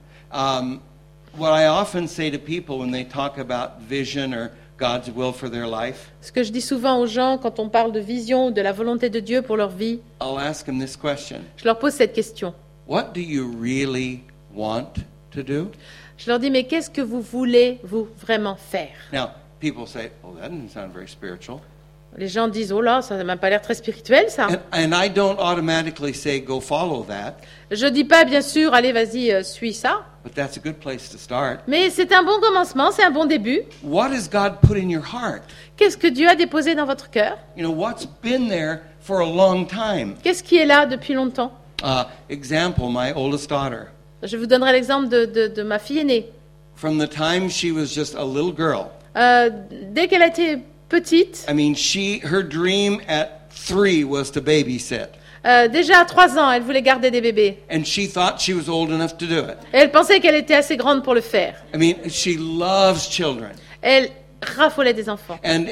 What I often say to people when they talk about vision or God's will for their life, Ce que je dis souvent aux gens quand on parle de vision, de la volonté de Dieu pour leur vie, I'll ask them this question. je leur pose cette question. What do you really want to do? Je leur dis, mais qu'est-ce que vous voulez, vous, vraiment faire? Now, people say, oh, that doesn't sound very spiritual. Les gens disent, oh là, ça n'a même pas l'air très spirituel, ça. And I don't automatically say, go follow that, Je dis pas, bien sûr, allez, vas-y, suis ça. but that's a good place to start. Mais c'est un bon commencement, c'est un bon début. What has God put in your heart? Qu'est-ce que Dieu a déposé dans votre cœur? You know, what's been there for a long time? Qu'est-ce qui est là depuis longtemps? Example, my oldest daughter. Je vous donnerai l'exemple de ma fille aînée. From the time she was just a little girl, Dès qu'elle a été petite. I mean, her dream at 3 was to babysit. Déjà à 3 ans, elle voulait garder des bébés. And she thought she was old enough to do it. Et elle pensait qu'elle était assez grande pour le faire. I mean, she loves children. Elle raffolait des enfants. And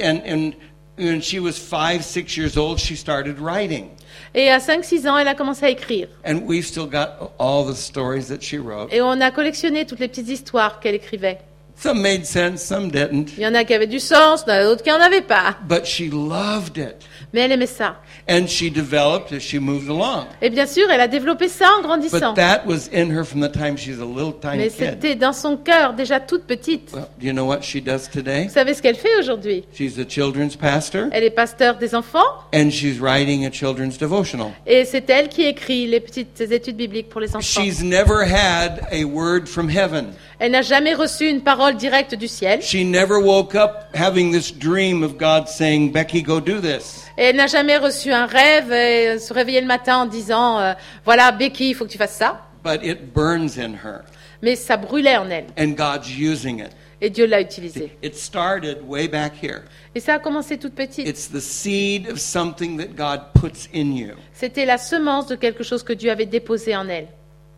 when she was 5, 6 years old, she started writing. Et à 5-6 ans, elle a commencé à écrire. And we've still got all the stories that she wrote. Et on a collectionné toutes les petites histoires qu'elle écrivait. Some made sense, some didn't. Il y en a qui avaient du sens, il y en a d'autres qui n'en avaient pas. But she loved it. Mais elle aimait ça. And she developed as she moved along. Et bien sûr, elle a développé ça en grandissant. But that was in her from the time she's a little tiny Mais kid. c'était dans son cœur, déjà toute petite. Well, do you know what she does today? Vous savez ce qu'elle fait aujourd'hui? She's a children's pastor, Elle est pasteur des enfants and she's writing a children's devotional. et c'est elle qui écrit les petites études bibliques pour les enfants. She's never had a word from heaven. Elle n'a jamais reçu une parole directe du ciel. She never woke up having this dream of God saying, Becky, go do this. Et elle n'a jamais reçu un rêve et se réveiller le matin en disant voilà, Becky, il faut que tu fasses ça. But it burns in her, Mais ça brûlait en elle and God's using it. et Dieu l'a utilisé. It started way back here. Et ça a commencé toute petite. It's the seed of something that God puts in you. C'était la semence de quelque chose que Dieu avait déposé en elle.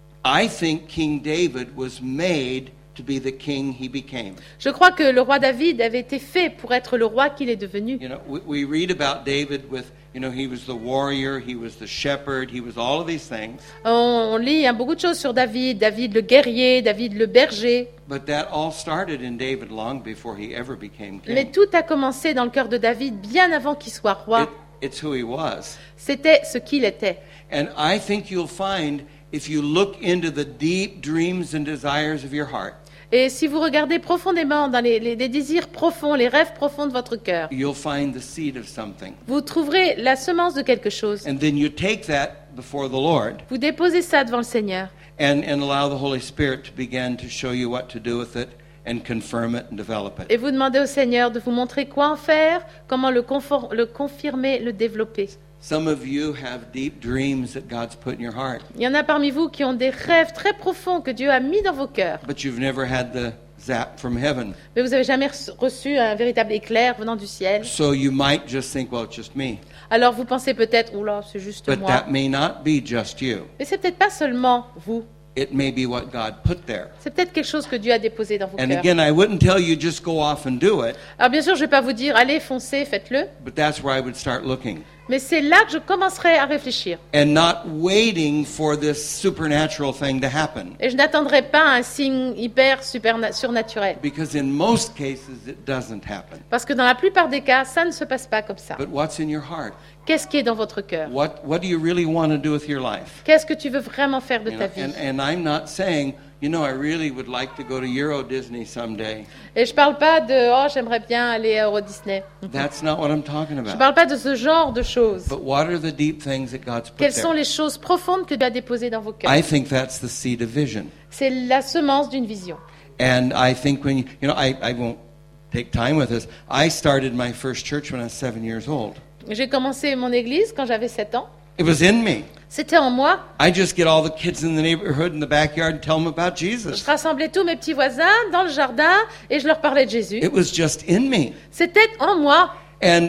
I think King David was made to be the king he became. Je crois que le roi David avait été fait pour être le roi qu'il est devenu. You know, we read about David with, you know, he was the warrior, he was the shepherd, he was all of these things. On lit beaucoup de choses sur David, David le guerrier, David le berger. But that all started in David long before he ever became Mais king. tout a commencé dans le cœur de David bien avant qu'il soit roi. It's who he was. C'était ce qu'il était. And I think you'll find if you look into the deep dreams and desires of your heart, Et si vous regardez profondément dans les désirs profonds, les rêves profonds de votre cœur, you'll find the seed of something. vous trouverez la semence de quelque chose. And then you take that before the Lord Vous déposez ça devant le Seigneur and allow the Holy Spirit to begin to show you what to do with it and confirm it and develop it. et vous demandez au Seigneur de vous montrer quoi en faire, comment le confirmer, le développer. Some of you have deep dreams that God's put in your heart, Il y en a parmi vous qui ont des rêves très profonds que Dieu a mis dans vos cœurs, but you've never had the zap from heaven. mais vous n'avez jamais reçu un véritable éclair venant du ciel. So you might just think, well, it's just me. Alors vous pensez peut-être, oula, c'est juste But moi. that may not be just you. Mais c'est peut-être pas seulement vous. It may be what God put there. C'est peut-être quelque chose que Dieu a déposé dans vos And cœurs. again, I wouldn't tell you just go off and do it, Alors bien sûr, je ne vais pas vous dire, allez, foncez, faites-le. but that's where I would start looking. Mais c'est là que je commencerai à réfléchir. And not waiting for this supernatural thing to happen. Et je n'attendrai pas un signe hyper surnaturel. Because in most cases, it doesn't happen. Parce que dans la plupart des cas, ça ne se passe pas comme ça. But what's in your heart? Qu'est-ce qui est dans votre cœur? What do you really want to do with your life? Qu'est-ce que tu veux vraiment faire de You ta know, vie? and I'm not saying, you know, I really would like to go to Euro Disney someday. Et je ne parle pas de « oh, j'aimerais bien aller à Euro Disney ». That's not what I'm talking Je ne about. parle pas de ce genre de choses. But what are the deep things that God's put Quelles sont there? les choses profondes que Dieu a déposées dans vos cœurs? I think that's the seed of vision. C'est la semence d'une vision. And I think when you know, I won't take time with this. I started my first church when I was 7 years old. J'ai commencé mon église quand j'avais 7 ans. It was in me. C'était en moi. I just get all the kids in the neighborhood in the backyard and tell them about Je Jesus. rassemblais tous mes petits voisins dans le jardin et je leur parlais de Jésus. It was just in me. C'était en moi. And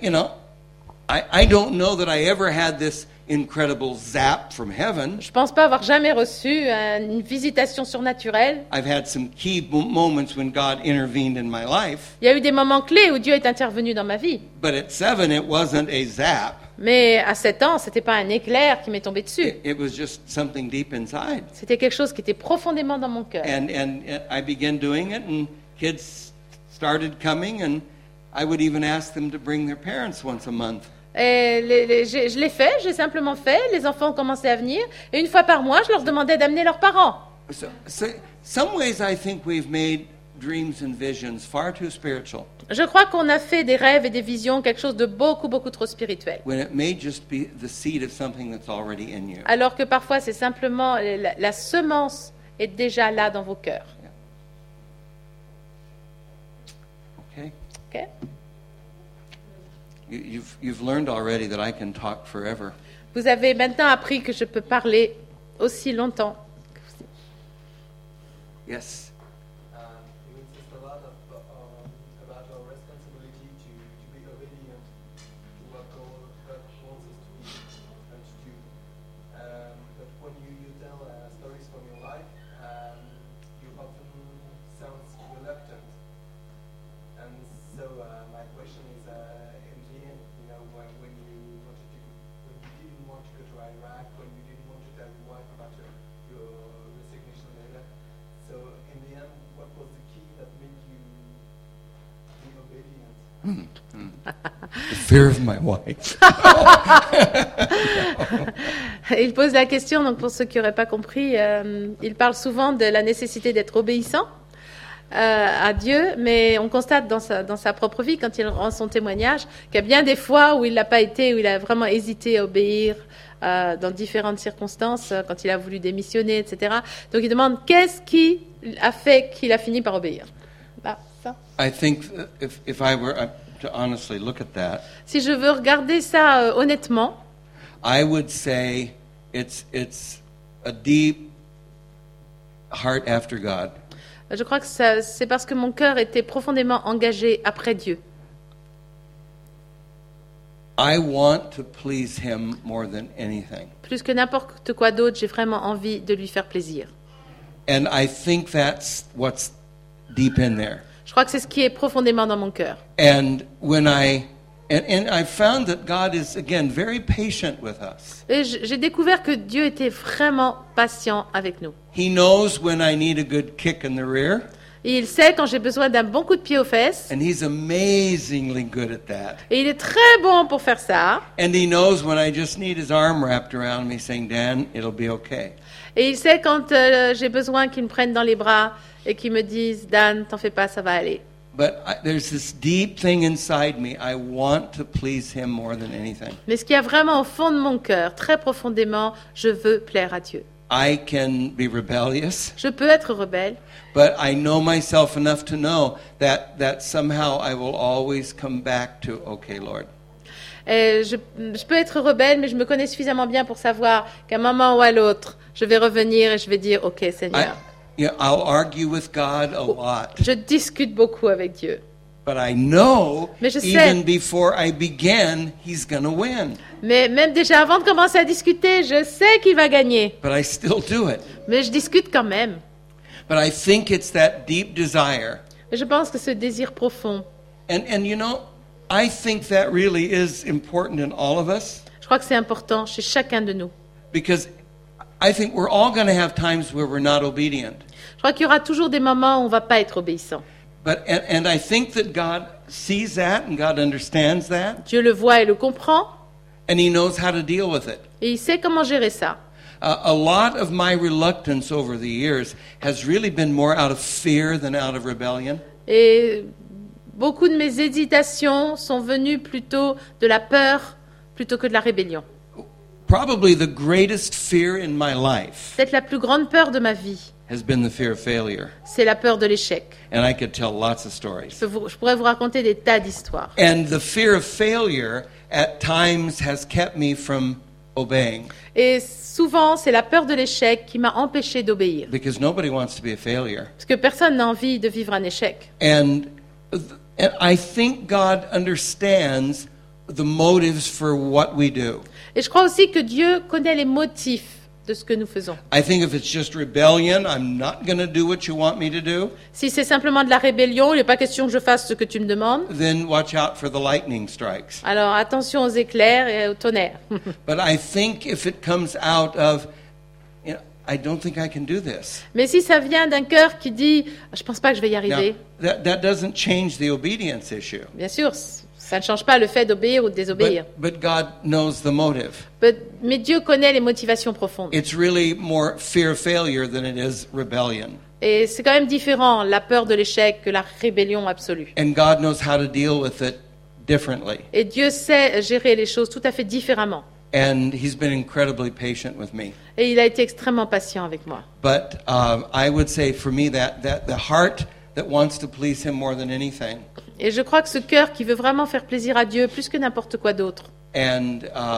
I don't know that I ever had this incredible zap from heaven. Je pense pas avoir jamais reçu une visitation surnaturelle. I've had some key moments when God intervened in my life. Il y a eu des moments clés où Dieu est intervenu dans ma vie. But at 7, it wasn't a zap. Mais à 7 ans, c'était pas un éclair qui m'est tombé dessus. It was just something deep inside. C'était quelque chose qui était profondément dans mon cœur. And I began doing it, and kids started coming, and I would even ask them to bring their parents once a month. Et je l'ai fait, j'ai simplement fait. Les enfants ont commencé à venir. Et une fois par mois, je leur demandais d'amener leurs parents. So some ways I think we've made dreams and visions far too spiritual, Je crois qu'on a fait des rêves et des visions quelque chose de beaucoup, beaucoup trop spirituel. when it may just be the seed of something that's already in you. Alors que parfois, c'est simplement la semence est déjà là dans vos cœurs. Okay? Ok? You've learned already that I can talk forever. Vous avez maintenant appris que je peux parler aussi longtemps. Yes. You insist a lot about our responsibility to fear of my wife. Il pose la question, donc pour ceux qui n'auraient pas compris, il parle souvent de la nécessité d'être obéissant à Dieu, mais on constate dans sa propre vie, quand il rend son témoignage, qu'il y a bien des fois où il l'a pas été, où il a vraiment hésité à obéir dans différentes circonstances, quand il a voulu démissionner, etc. Donc il demande qu'est-ce qui a fait qu'il a fini par obéir. Bah, ça. I think if I were to honestly look at that, Si je veux regarder ça honnêtement, I would say it's a deep heart after God. je crois que c'est parce que mon cœur était profondément engagé après Dieu. I want to please Him more than anything. Plus que n'importe quoi d'autre, j'ai vraiment envie de lui faire plaisir. And I think that's what's deep in there. Je crois que c'est ce qui est profondément dans mon cœur. And when I found that God is again very patient with us. Et j'ai découvert que Dieu était vraiment patient avec nous. He knows when I need a good kick in the rear, Et il sait quand j'ai besoin d'un bon coup de pied aux fesses. and He's amazingly good at that. Et il est très bon pour faire ça. And He knows when I just need His arm wrapped around me saying, Dan, it'll be okay. Et il sait quand j'ai besoin qu'il me prenne dans les bras et qu'il me dise « Dan, t'en fais pas, ça va aller ». But there's this deep thing inside me. I want to please Him more than anything. Mais ce qu'il y a vraiment au fond de mon cœur, très profondément, je veux plaire à Dieu. I can be rebellious, Je peux être rebelle, but I know myself enough to know that somehow I will always come back to, okay, Lord. et je peux être rebelle, mais je me connais suffisamment bien pour savoir qu'à un moment ou à l'autre, je vais revenir et je vais dire « Ok, Seigneur ». I'll argue with God a lot, Je discute beaucoup avec Dieu. but I know Mais je sais. even before I begin, He's going to win. Mais même déjà avant de commencer à discuter, je sais qu'il va gagner. But I still do it. Mais je discute quand même. But I think it's that deep desire. Mais je pense que ce désir profond, And you know, I think that really is important in all of us, je crois que c'est important chez chacun de nous. because I think we're all going to have times where we're not obedient. Je crois qu'il y aura toujours des moments où on ne va pas être obéissant. And I think that God sees that and God understands that, Dieu le voit et le comprend, and He knows how to deal with it. et il sait comment gérer ça. A lot of my reluctance over the years has really been more out of fear than out of rebellion. Et beaucoup de mes hésitations sont venues plutôt de la peur plutôt que de la rébellion. Probably the greatest fear in my life Peut-être la plus grande peur de ma vie, has been the fear of failure. c'est la peur de l'échec. And I could tell lots of stories. Je pourrais vous raconter des tas d'histoires. And the fear of failure at times has kept me from obeying, Et souvent, c'est la peur de l'échec qui m'a empêché d'obéir. because nobody wants to be a failure. Parce que personne n'a envie de vivre un échec. And I think God understands the motives for what we do. Et je crois aussi que Dieu connaît les motifs de ce que nous faisons. I think if it's just rebellion, I'm not going to do what you want me to do, Si c'est simplement de la rébellion, il n'est pas question que je fasse ce que tu me demandes. then watch out for the lightning strikes. Alors attention aux éclairs et au tonnerre. But I think if it comes out of, you know, I don't think I can do this. Mais si ça vient d'un cœur qui dit « je pense pas que je vais y Now, arriver that doesn't change the obedience issue. », bien sûr, ça ne change pas le fait d'obéir ou de désobéir. But God knows the motive. Mais Dieu connaît les motivations profondes. It's really more fear of failure than it is rebellion. Et c'est quand même différent, la peur de l'échec, que la rébellion absolue. And God knows how to deal with it differently. Et Dieu sait gérer les choses tout à fait différemment. And He's been incredibly patient with me. Et il a été extrêmement patient avec moi. But I would say for me that the heart that wants to please Him more than anything, Et je crois que ce cœur qui veut vraiment faire plaisir à Dieu plus que n'importe quoi d'autre, and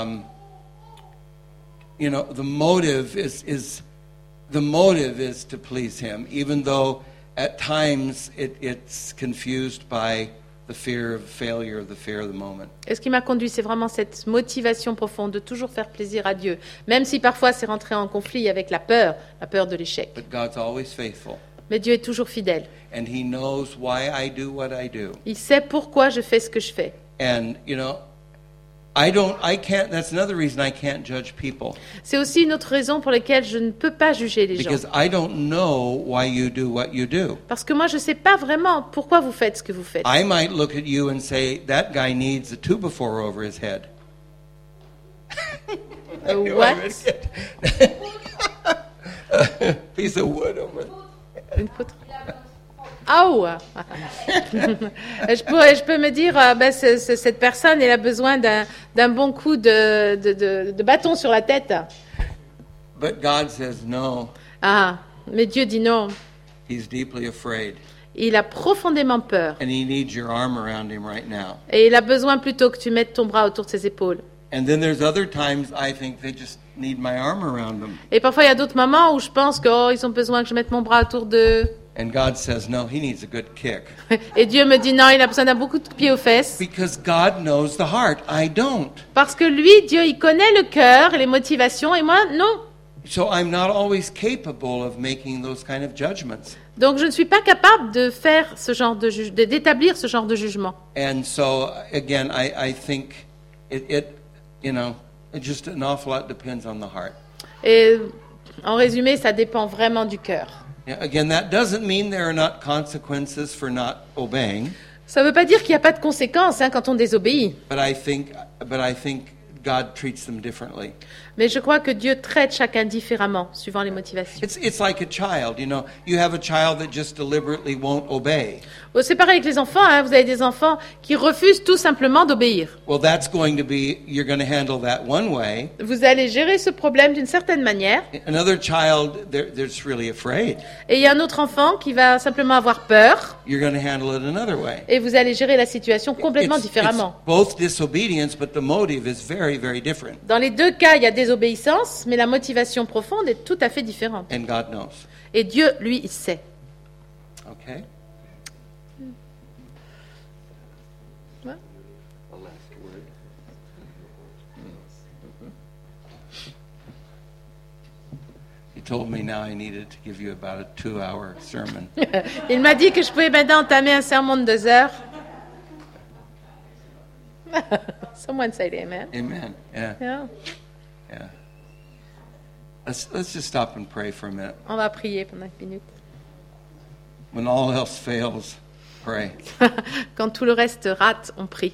you know, the motive is to please Him, even though at times it's confused by the fear of failure, the fear of the moment. et ce qui m'a conduit, c'est vraiment cette motivation profonde de toujours faire plaisir à Dieu, même si parfois c'est rentré en conflit avec la peur de l'échec. But God's always faithful, Mais Dieu est toujours fidèle. and He knows why I do what I do. Il sait pourquoi je fais ce que je fais. And you know, I can't, that's another reason I can't judge people. C'est aussi une autre raison pour laquelle je ne peux pas juger les gens. Because I don't know why you do what you do. Parce que moi, je ne sais pas vraiment pourquoi vous faites ce que vous faites. I might look at you and say, that guy needs a 2x4 over his head. What? Piece of wood over there. Une poutre. Oh. je peux me dire, cette personne, elle a besoin d'un bon coup de bâton sur la tête. But God says no. Ah, mais Dieu dit non. He's deeply afraid. Il a profondément peur. And he needs your arm around him right now. Et il a besoin plutôt que tu mettes ton bras autour de ses épaules. And then there's other times I think they just need my arm around them. Et parfois, il y a d'autres moments où je pense qu'ils ont besoin que je mette mon bras autour d'eux. And God says, no, he needs a good kick. Et Dieu me dit non, il a besoin d'un beaucoup de pieds aux fesses. Because God knows the heart. I don't. Parce que lui, Dieu, il connaît le cœur et les motivations, et moi, non. So I'm not always capable of making those kind of judgments. Donc, je ne suis pas capable de faire ce genre d'établir ce genre de jugement. And so, again, I think it just an awful lot depends on the heart. Et en résumé, ça dépend vraiment du cœur. Yeah, again, that doesn't mean there are not consequences for not obeying. Ça ne veut pas dire qu'il n'y a pas de conséquences quand on désobéit. But I think God treats them differently. Mais je crois que Dieu traite chacun différemment, suivant les motivations. It's like a child, you have a child that just deliberately won't obey. C'est pareil avec les enfants, vous avez des enfants qui refusent tout simplement d'obéir. Well, you're going to handle that one way. Vous allez gérer ce problème d'une certaine manière. Another child, they're just really afraid. Et il y a un autre enfant qui va simplement avoir peur. You're going to handle it another way. Et vous allez gérer la situation complètement différemment. It's both disobedience, but the motive is very, very different. Dans les deux cas, il y a désobéissance, mais la motivation profonde est tout à fait différente. And God knows. Et Dieu, lui, il sait. Okay. Ouais. He told me now I needed to give you about a 2-hour sermon. Il m'a dit que je pouvais maintenant entamer un sermon de 2 heures. Someone say amen. Amen. Yeah. Yeah. Yeah. Let's just stop and pray for a minute. On va prier pendant 1 minute. When all else fails, pray. Quand tout le reste rate, on prie.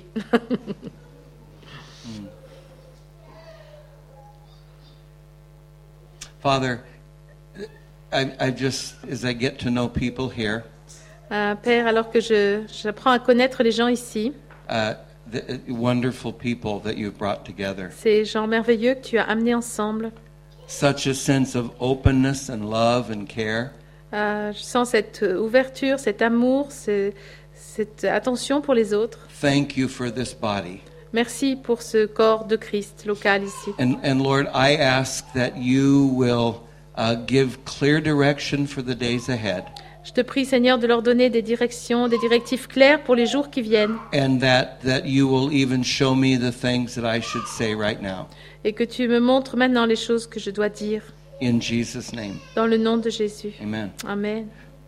Father, I just, as I get to know people here, Père, alors que j'apprends à connaître les gens ici, the wonderful people that you've brought together, ces gens merveilleux que tu as amenés ensemble, such a sense of openness and love and care. je sens cette ouverture, cet amour, cette attention pour les autres. Thank you for this body. Merci pour ce corps de Christ local ici. And Lord, I ask that you will give clear direction for the days ahead. Je te prie, Seigneur, de leur donner des directions, des directives claires pour les jours qui viennent. And that you will even show me the things that I should say right now. Et que tu me montres maintenant les choses que je dois dire. In Jesus' name. Dans le nom de Jésus. Amen. Amen.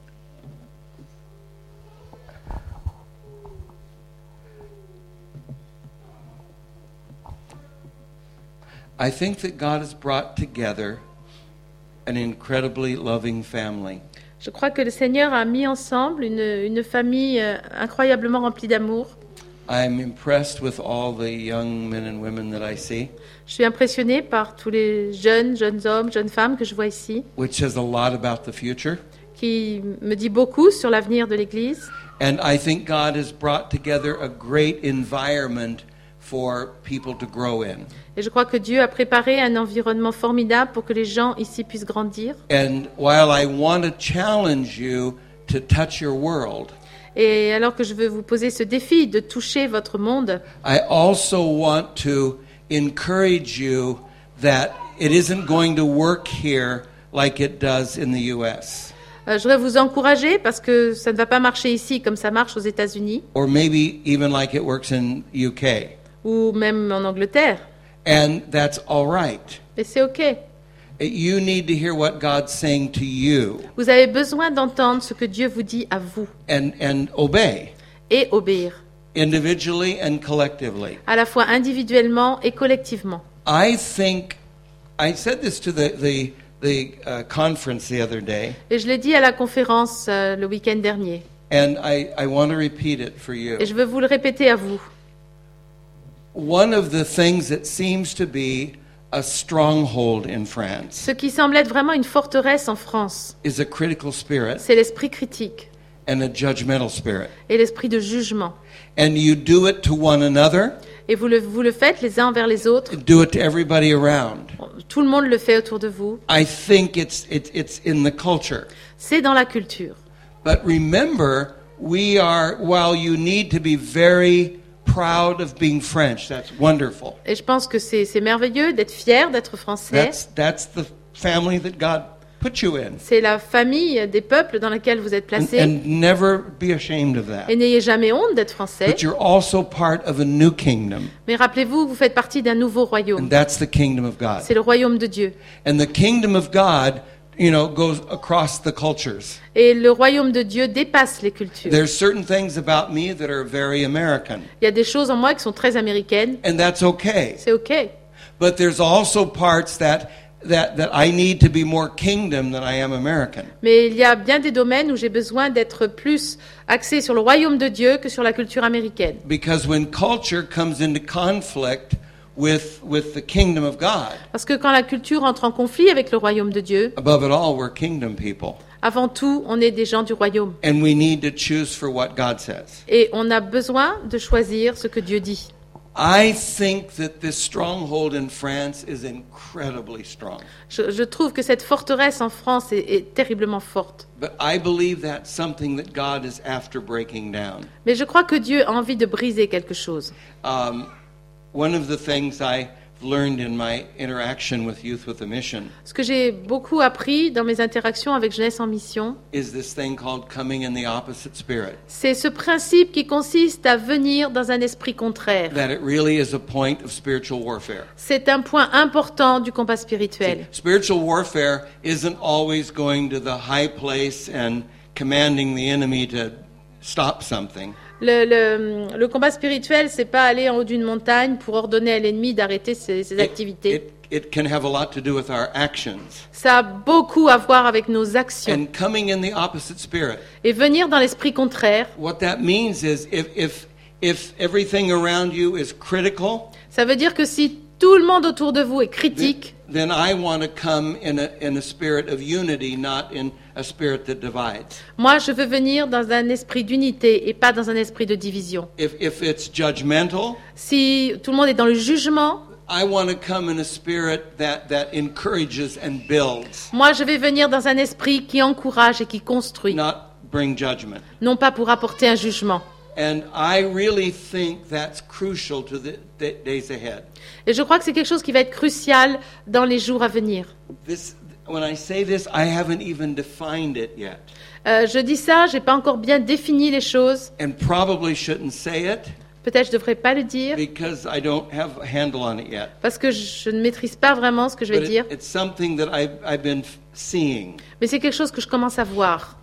I think that God has brought together an incredibly loving family. Je crois que le Seigneur a mis ensemble une famille incroyablement remplie d'amour. I'm impressed with all the young men and women that I see, Je suis impressionnée par tous les jeunes hommes, jeunes femmes que je vois ici, which says a lot about the future. qui me dit beaucoup sur l'avenir de l'Église. And I think God has brought together a great environment for people to grow in. Et je crois que Dieu a préparé un environnement formidable pour que les gens ici puissent grandir. And while I want to challenge you to touch your world, Et alors que je veux vous poser ce défi de toucher votre monde, I also want to encourage you that it isn't going to work here like it does in the US. je voudrais vous encourager parce que ça ne va pas marcher ici comme ça marche aux États-Unis Or maybe even like it works in UK. ou même en Angleterre. And that's all right. Et c'est OK. You need to hear what God's saying to you Vous avez besoin d'entendre ce que Dieu vous dit à vous and obey. et obéir. individually and collectively. à la fois individuellement et collectivement. I think I said this to the conference the other day, Et je l'ai dit à la conférence le week-end dernier. and I want to repeat it for you. Et je veux vous le répéter à vous. One of the things that seems to be a stronghold in France Ce qui semble être vraiment une forteresse en France, is a critical spirit c'est l'esprit critique and a judgmental spirit. et l'esprit de jugement. And you do it to one another, Et vous le faites les uns envers les autres. do it to everybody around. Tout le monde le fait autour de vous. I think it's in the culture. C'est dans la culture. But remember, while you need to be very proud of being French, that's wonderful. Et je pense que c'est merveilleux d'être fier d'être français. That's the family that God put you in. C'est la famille des peuples dans laquelle vous êtes placés. And never be ashamed of that. Et n'ayez jamais honte d'être français. But you're also part of a new kingdom, Mais rappelez-vous, vous faites partie d'un nouveau and royaume. that's the kingdom of God. C'est le royaume de Dieu. And the kingdom of God, goes across the cultures. Et le royaume de Dieu dépasse les cultures. There's certain things about me that are very American, Il y a des choses en moi qui sont très américaines. and that's okay. C'est OK. But there's also parts that I need to be more kingdom than I am American. Mais il y a bien des domaines où j'ai besoin d'être plus axé sur le royaume de Dieu que sur la culture américaine. Because when culture comes into conflict with the kingdom of God, Parce que quand la culture entre en conflit avec le royaume de Dieu, above it all, we're kingdom people. avant tout, on est des gens du royaume. And we need to choose for what God says. Et on a besoin de choisir ce que Dieu dit. I think that this stronghold in France is incredibly strong. Je trouve que cette forteresse en France est terriblement forte. But I believe that's something that God is after breaking down. Mais je crois que Dieu a envie de briser quelque chose. One of the things I learned in my interaction with Youth with a Mission Ce que j'ai beaucoup appris dans mes interactions avec Jeunesse en Mission, is this thing called coming in the opposite spirit. c'est ce principe qui consiste à venir dans un esprit contraire. That it really is a point of spiritual warfare. C'est un point important du combat spirituel. Spiritual warfare isn't always going to the high place and commanding the enemy to stop something. Le combat spirituel, c'est pas aller en haut d'une montagne pour ordonner à l'ennemi d'arrêter ses activités. It can have a lot to do with our actions. Ça a beaucoup à voir avec nos actions. And coming in the opposite spirit. Et venir dans l'esprit contraire, What that means is if everything around you is critical, ça veut dire que si tout le monde autour de vous est critique, then I want to come in a spirit of unity, not in a spirit that divides. moi je veux venir dans un esprit d'unité et pas dans un esprit de division. If it's judgmental, Si tout le monde est dans le jugement, I want to come in a spirit that encourages and builds, moi je vais venir dans un esprit qui encourage et qui construit, not bring judgment. non pas pour apporter un jugement. And I really think that's crucial to the days ahead. Et je crois que c'est quelque chose qui va être crucial dans les jours à venir. When I say this, I haven't even defined it yet, Je dis ça, j'ai pas encore bien défini les choses. and probably shouldn't say it Peut-être je devrais pas le dire because I don't have a handle on it yet. parce que je ne maîtrise pas vraiment ce que je vais But dire. it's something that I've been seeing. Mais c'est quelque chose que je commence à voir.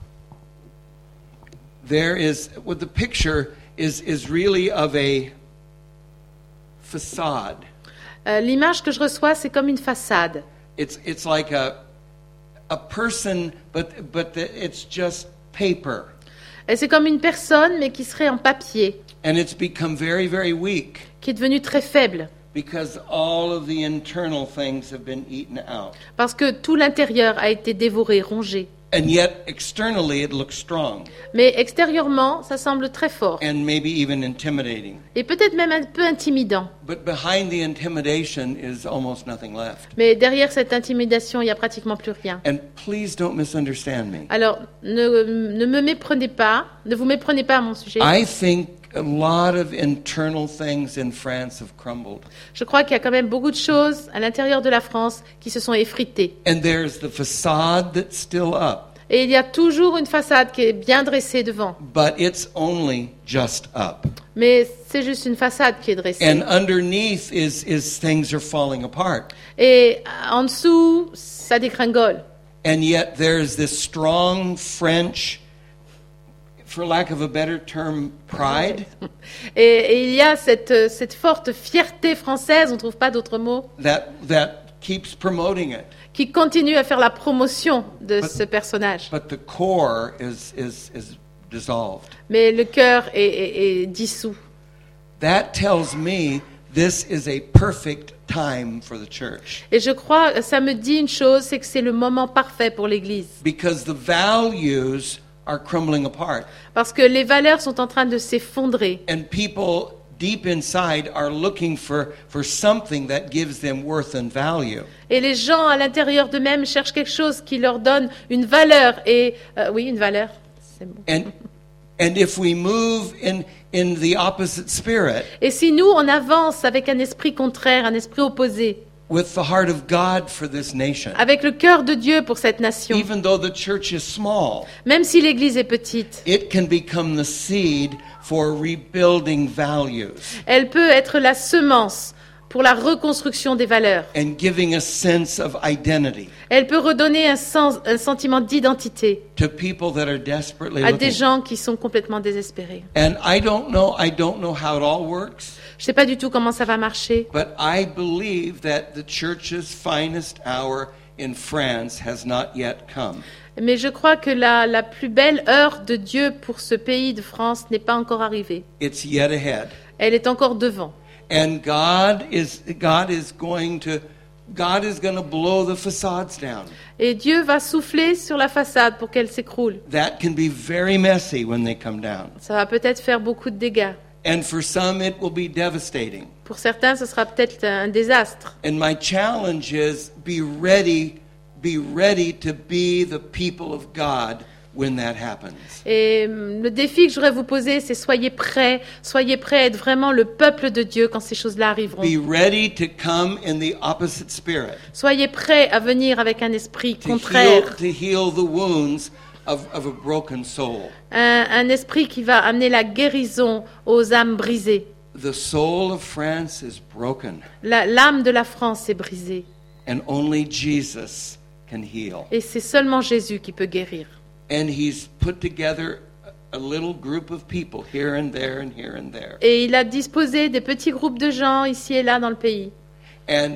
What the picture is really of a facade. L'image que je reçois, c'est comme une façade. It's like a person, but it's just paper, Et c'est comme une personne, mais qui serait en papier, and it's become very, very weak qui est devenue très faible, because all of the internal things have been eaten out. parce que tout l'intérieur a été dévoré, rongé. And yet, externally, it looks strong Mais extérieurement, ça semble très fort, and maybe even intimidating. et peut-être même un peu intimidant. But behind the intimidation is almost nothing left. Mais derrière cette intimidation, il n'y a pratiquement plus rien. And please don't misunderstand me. Alors, ne me méprenez pas, ne vous méprenez pas à mon sujet. I think a lot of internal things in France have crumbled. Je crois qu'il y a quand même beaucoup de choses à l'intérieur de la France qui se sont effritées. And there's the facade that's still up, Et il y a toujours une façade qui est bien dressée devant. but it's only just up. Mais c'est juste une façade qui est dressée. And underneath is things are falling apart. Et en dessous, ça dégringole. And yet there's this strong French for lack of a better term, pride Et il y a cette forte fierté française, on ne trouve pas d'autre mot, that keeps promoting it. qui continue à faire la promotion de ce personnage. But the core is dissolved. Mais le cœur est dissous. That tells me this is a perfect time for the church. Et je crois, ça me dit une chose, c'est que c'est le moment parfait pour l'Église. Because the values are crumbling apart. Parce que les valeurs sont en train de s'effondrer. And people deep inside are looking for something that gives them worth and value. Et les gens à l'intérieur d'eux-mêmes cherchent quelque chose qui leur donne une valeur. Et oui, une valeur. C'est bon. And if we move in the opposite spirit, Et si nous, on avance avec un esprit contraire, un esprit opposé, with the heart of God for this nation, avec le cœur de Dieu pour cette nation, even though the church is small, même si l'Église est petite, it can become the seed for rebuilding values elle peut être la semence pour la reconstruction des valeurs. and giving a sense of identity Elle peut redonner un sentiment d'identité to people that are desperately à des looking. gens qui sont complètement désespérés. And I don't know how it all works, Je ne sais pas du tout comment ça va marcher, but I believe that the church's finest hour in France has not yet come. mais je crois que la plus belle heure de Dieu pour ce pays de France n'est pas encore arrivée. It's yet ahead. Elle est encore devant. And God is going to blow the facades down. Et Dieu va souffler sur la façade pour qu'elle s'écroule. That can be very messy when they come down. Ça va peut-être faire beaucoup de dégâts. And for some it will be devastating. Pour certains, ce sera peut-être un désastre. And my challenge is be ready to be the people of God when that happens. Et le défi que je voudrais vous poser, c'est soyez prêts à être vraiment le peuple de Dieu quand ces choses-là arriveront. Be ready to come in the opposite spirit. Soyez prêts à venir avec un esprit To contraire, heal the wounds of a broken soul. un esprit qui va amener la guérison aux âmes brisées. The soul of France is broken, L'âme de la France est brisée. and only Jesus can heal. Et c'est seulement Jésus qui peut guérir. And he's put together a little group of people here and there and here and there. Et il a disposé des petits groupes de gens ici et là dans le pays. And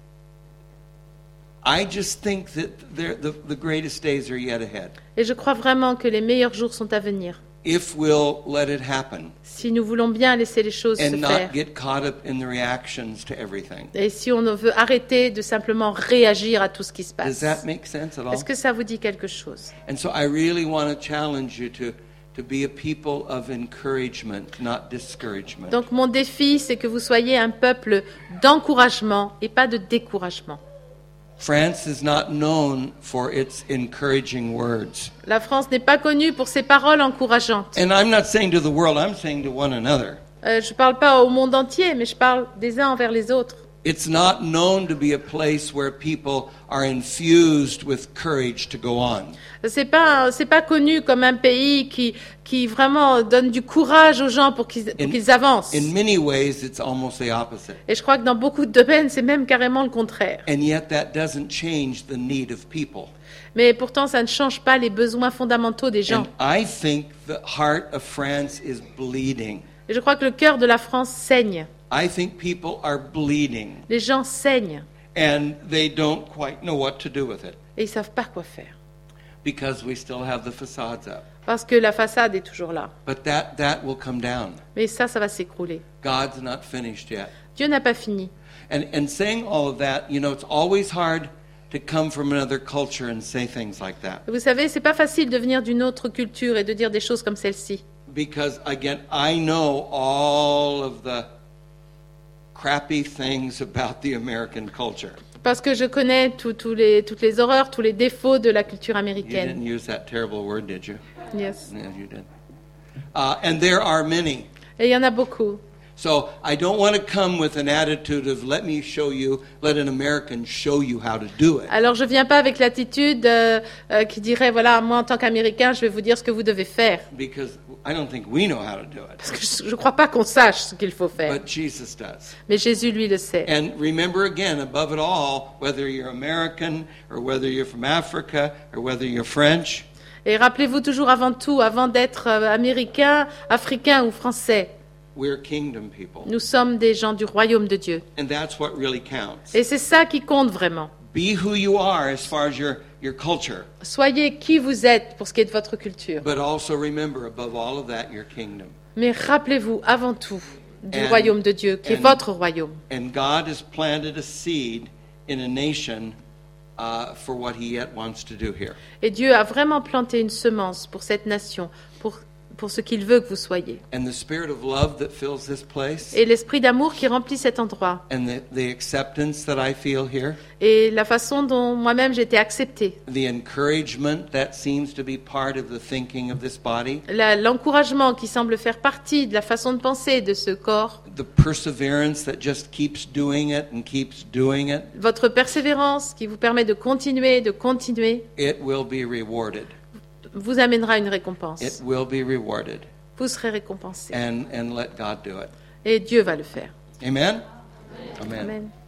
I just think that the greatest days are yet ahead. Et je crois vraiment que les meilleurs jours sont à venir. If we'll let it happen Si nous voulons bien laisser les choses se and faire. not get caught up in the reactions to everything. Et si on veut arrêter de simplement réagir à tout ce qui se Does passe. that make sense at all? Est-ce que ça vous dit quelque chose? And so I really want to challenge you to be a people of encouragement, not discouragement. Donc mon défi, c'est que vous soyez un peuple d'encouragement et pas de découragement. France is not known for its encouraging words. La France n'est pas connue pour ses paroles encourageantes. And I'm not saying to the world, I'm saying to one another. Je ne parle pas au monde entier, mais je parle des uns envers les autres. It's not known to be a place where people are infused with courage to go on. C'est pas connu comme un pays qui vraiment donne du courage aux gens pour qu'ils avancent. In many ways, it's almost the opposite. Et je crois que dans beaucoup de domaines, c'est même carrément le contraire. And yet that doesn't change the need of people. Mais pourtant, ça ne change pas les besoins fondamentaux des gens. And I think the heart of France is bleeding. Et je crois que le cœur de la France saigne. I think people are bleeding Les gens saignent and they don't quite know what to do with it et ils savent pas quoi faire. because we still have the facades up. Parce que la façade est toujours là. But that will come down. Mais ça va s'écrouler. God's not finished yet. Dieu n'a pas fini. And saying all of that, you know, it's always hard to come from another culture and say things like that. Vous savez, c'est pas facile de venir d'une autre culture et de dire des choses comme celle-ci. Because again, I know all of the crappy things about the American culture. Parce que je connais toutes les horreurs, tous les défauts de la culture You américaine. didn't use that terrible word, did you? Yes. Yeah, you did. And there are many. Et il y en a beaucoup. So I don't want to come with an attitude of let an American show you how to do it. Alors je viens pas avec l'attitude qui dirait, voilà, moi en tant qu'Américain, je vais vous dire ce que vous devez faire. Because I don't think we know how to do it. Parce que je crois pas qu'on sache ce qu'il faut faire. But Jesus does. Mais Jésus, lui, le sait. And remember again, above it all, whether you're American or whether you're from Africa or whether you're French, Et rappelez-vous toujours avant tout, avant d'être américain, africain ou français, We're kingdom people. nous sommes des gens du royaume de Dieu. And that's what really counts. Et c'est ça qui compte vraiment. Be who you are as far as your culture. Soyez qui vous êtes pour ce qui est de votre culture. But also remember, above all of that, your kingdom. Mais rappelez-vous avant tout du And- royaume de Dieu, qui est and- votre royaume. And God has planted a seed in a nation for what He yet wants to do here. Et Dieu a vraiment planté une semence pour cette nation, pour ce qu'il veut que vous soyez. And the spirit of love that fills this place, Et l'esprit d'amour qui remplit cet endroit. and the acceptance that I feel here, Et la façon dont moi-même j'ai été acceptée. the encouragement that seems to be part of the thinking of this body, L'encouragement qui semble faire partie de la façon de penser de ce corps. the perseverance that just keeps doing it and keeps doing it, Votre persévérance qui vous permet de continuer, it will be rewarded. vous amènera une récompense. It will be rewarded. Vous serez récompensé. And let God do it. Et Dieu va le faire. Amen? Amen. Amen.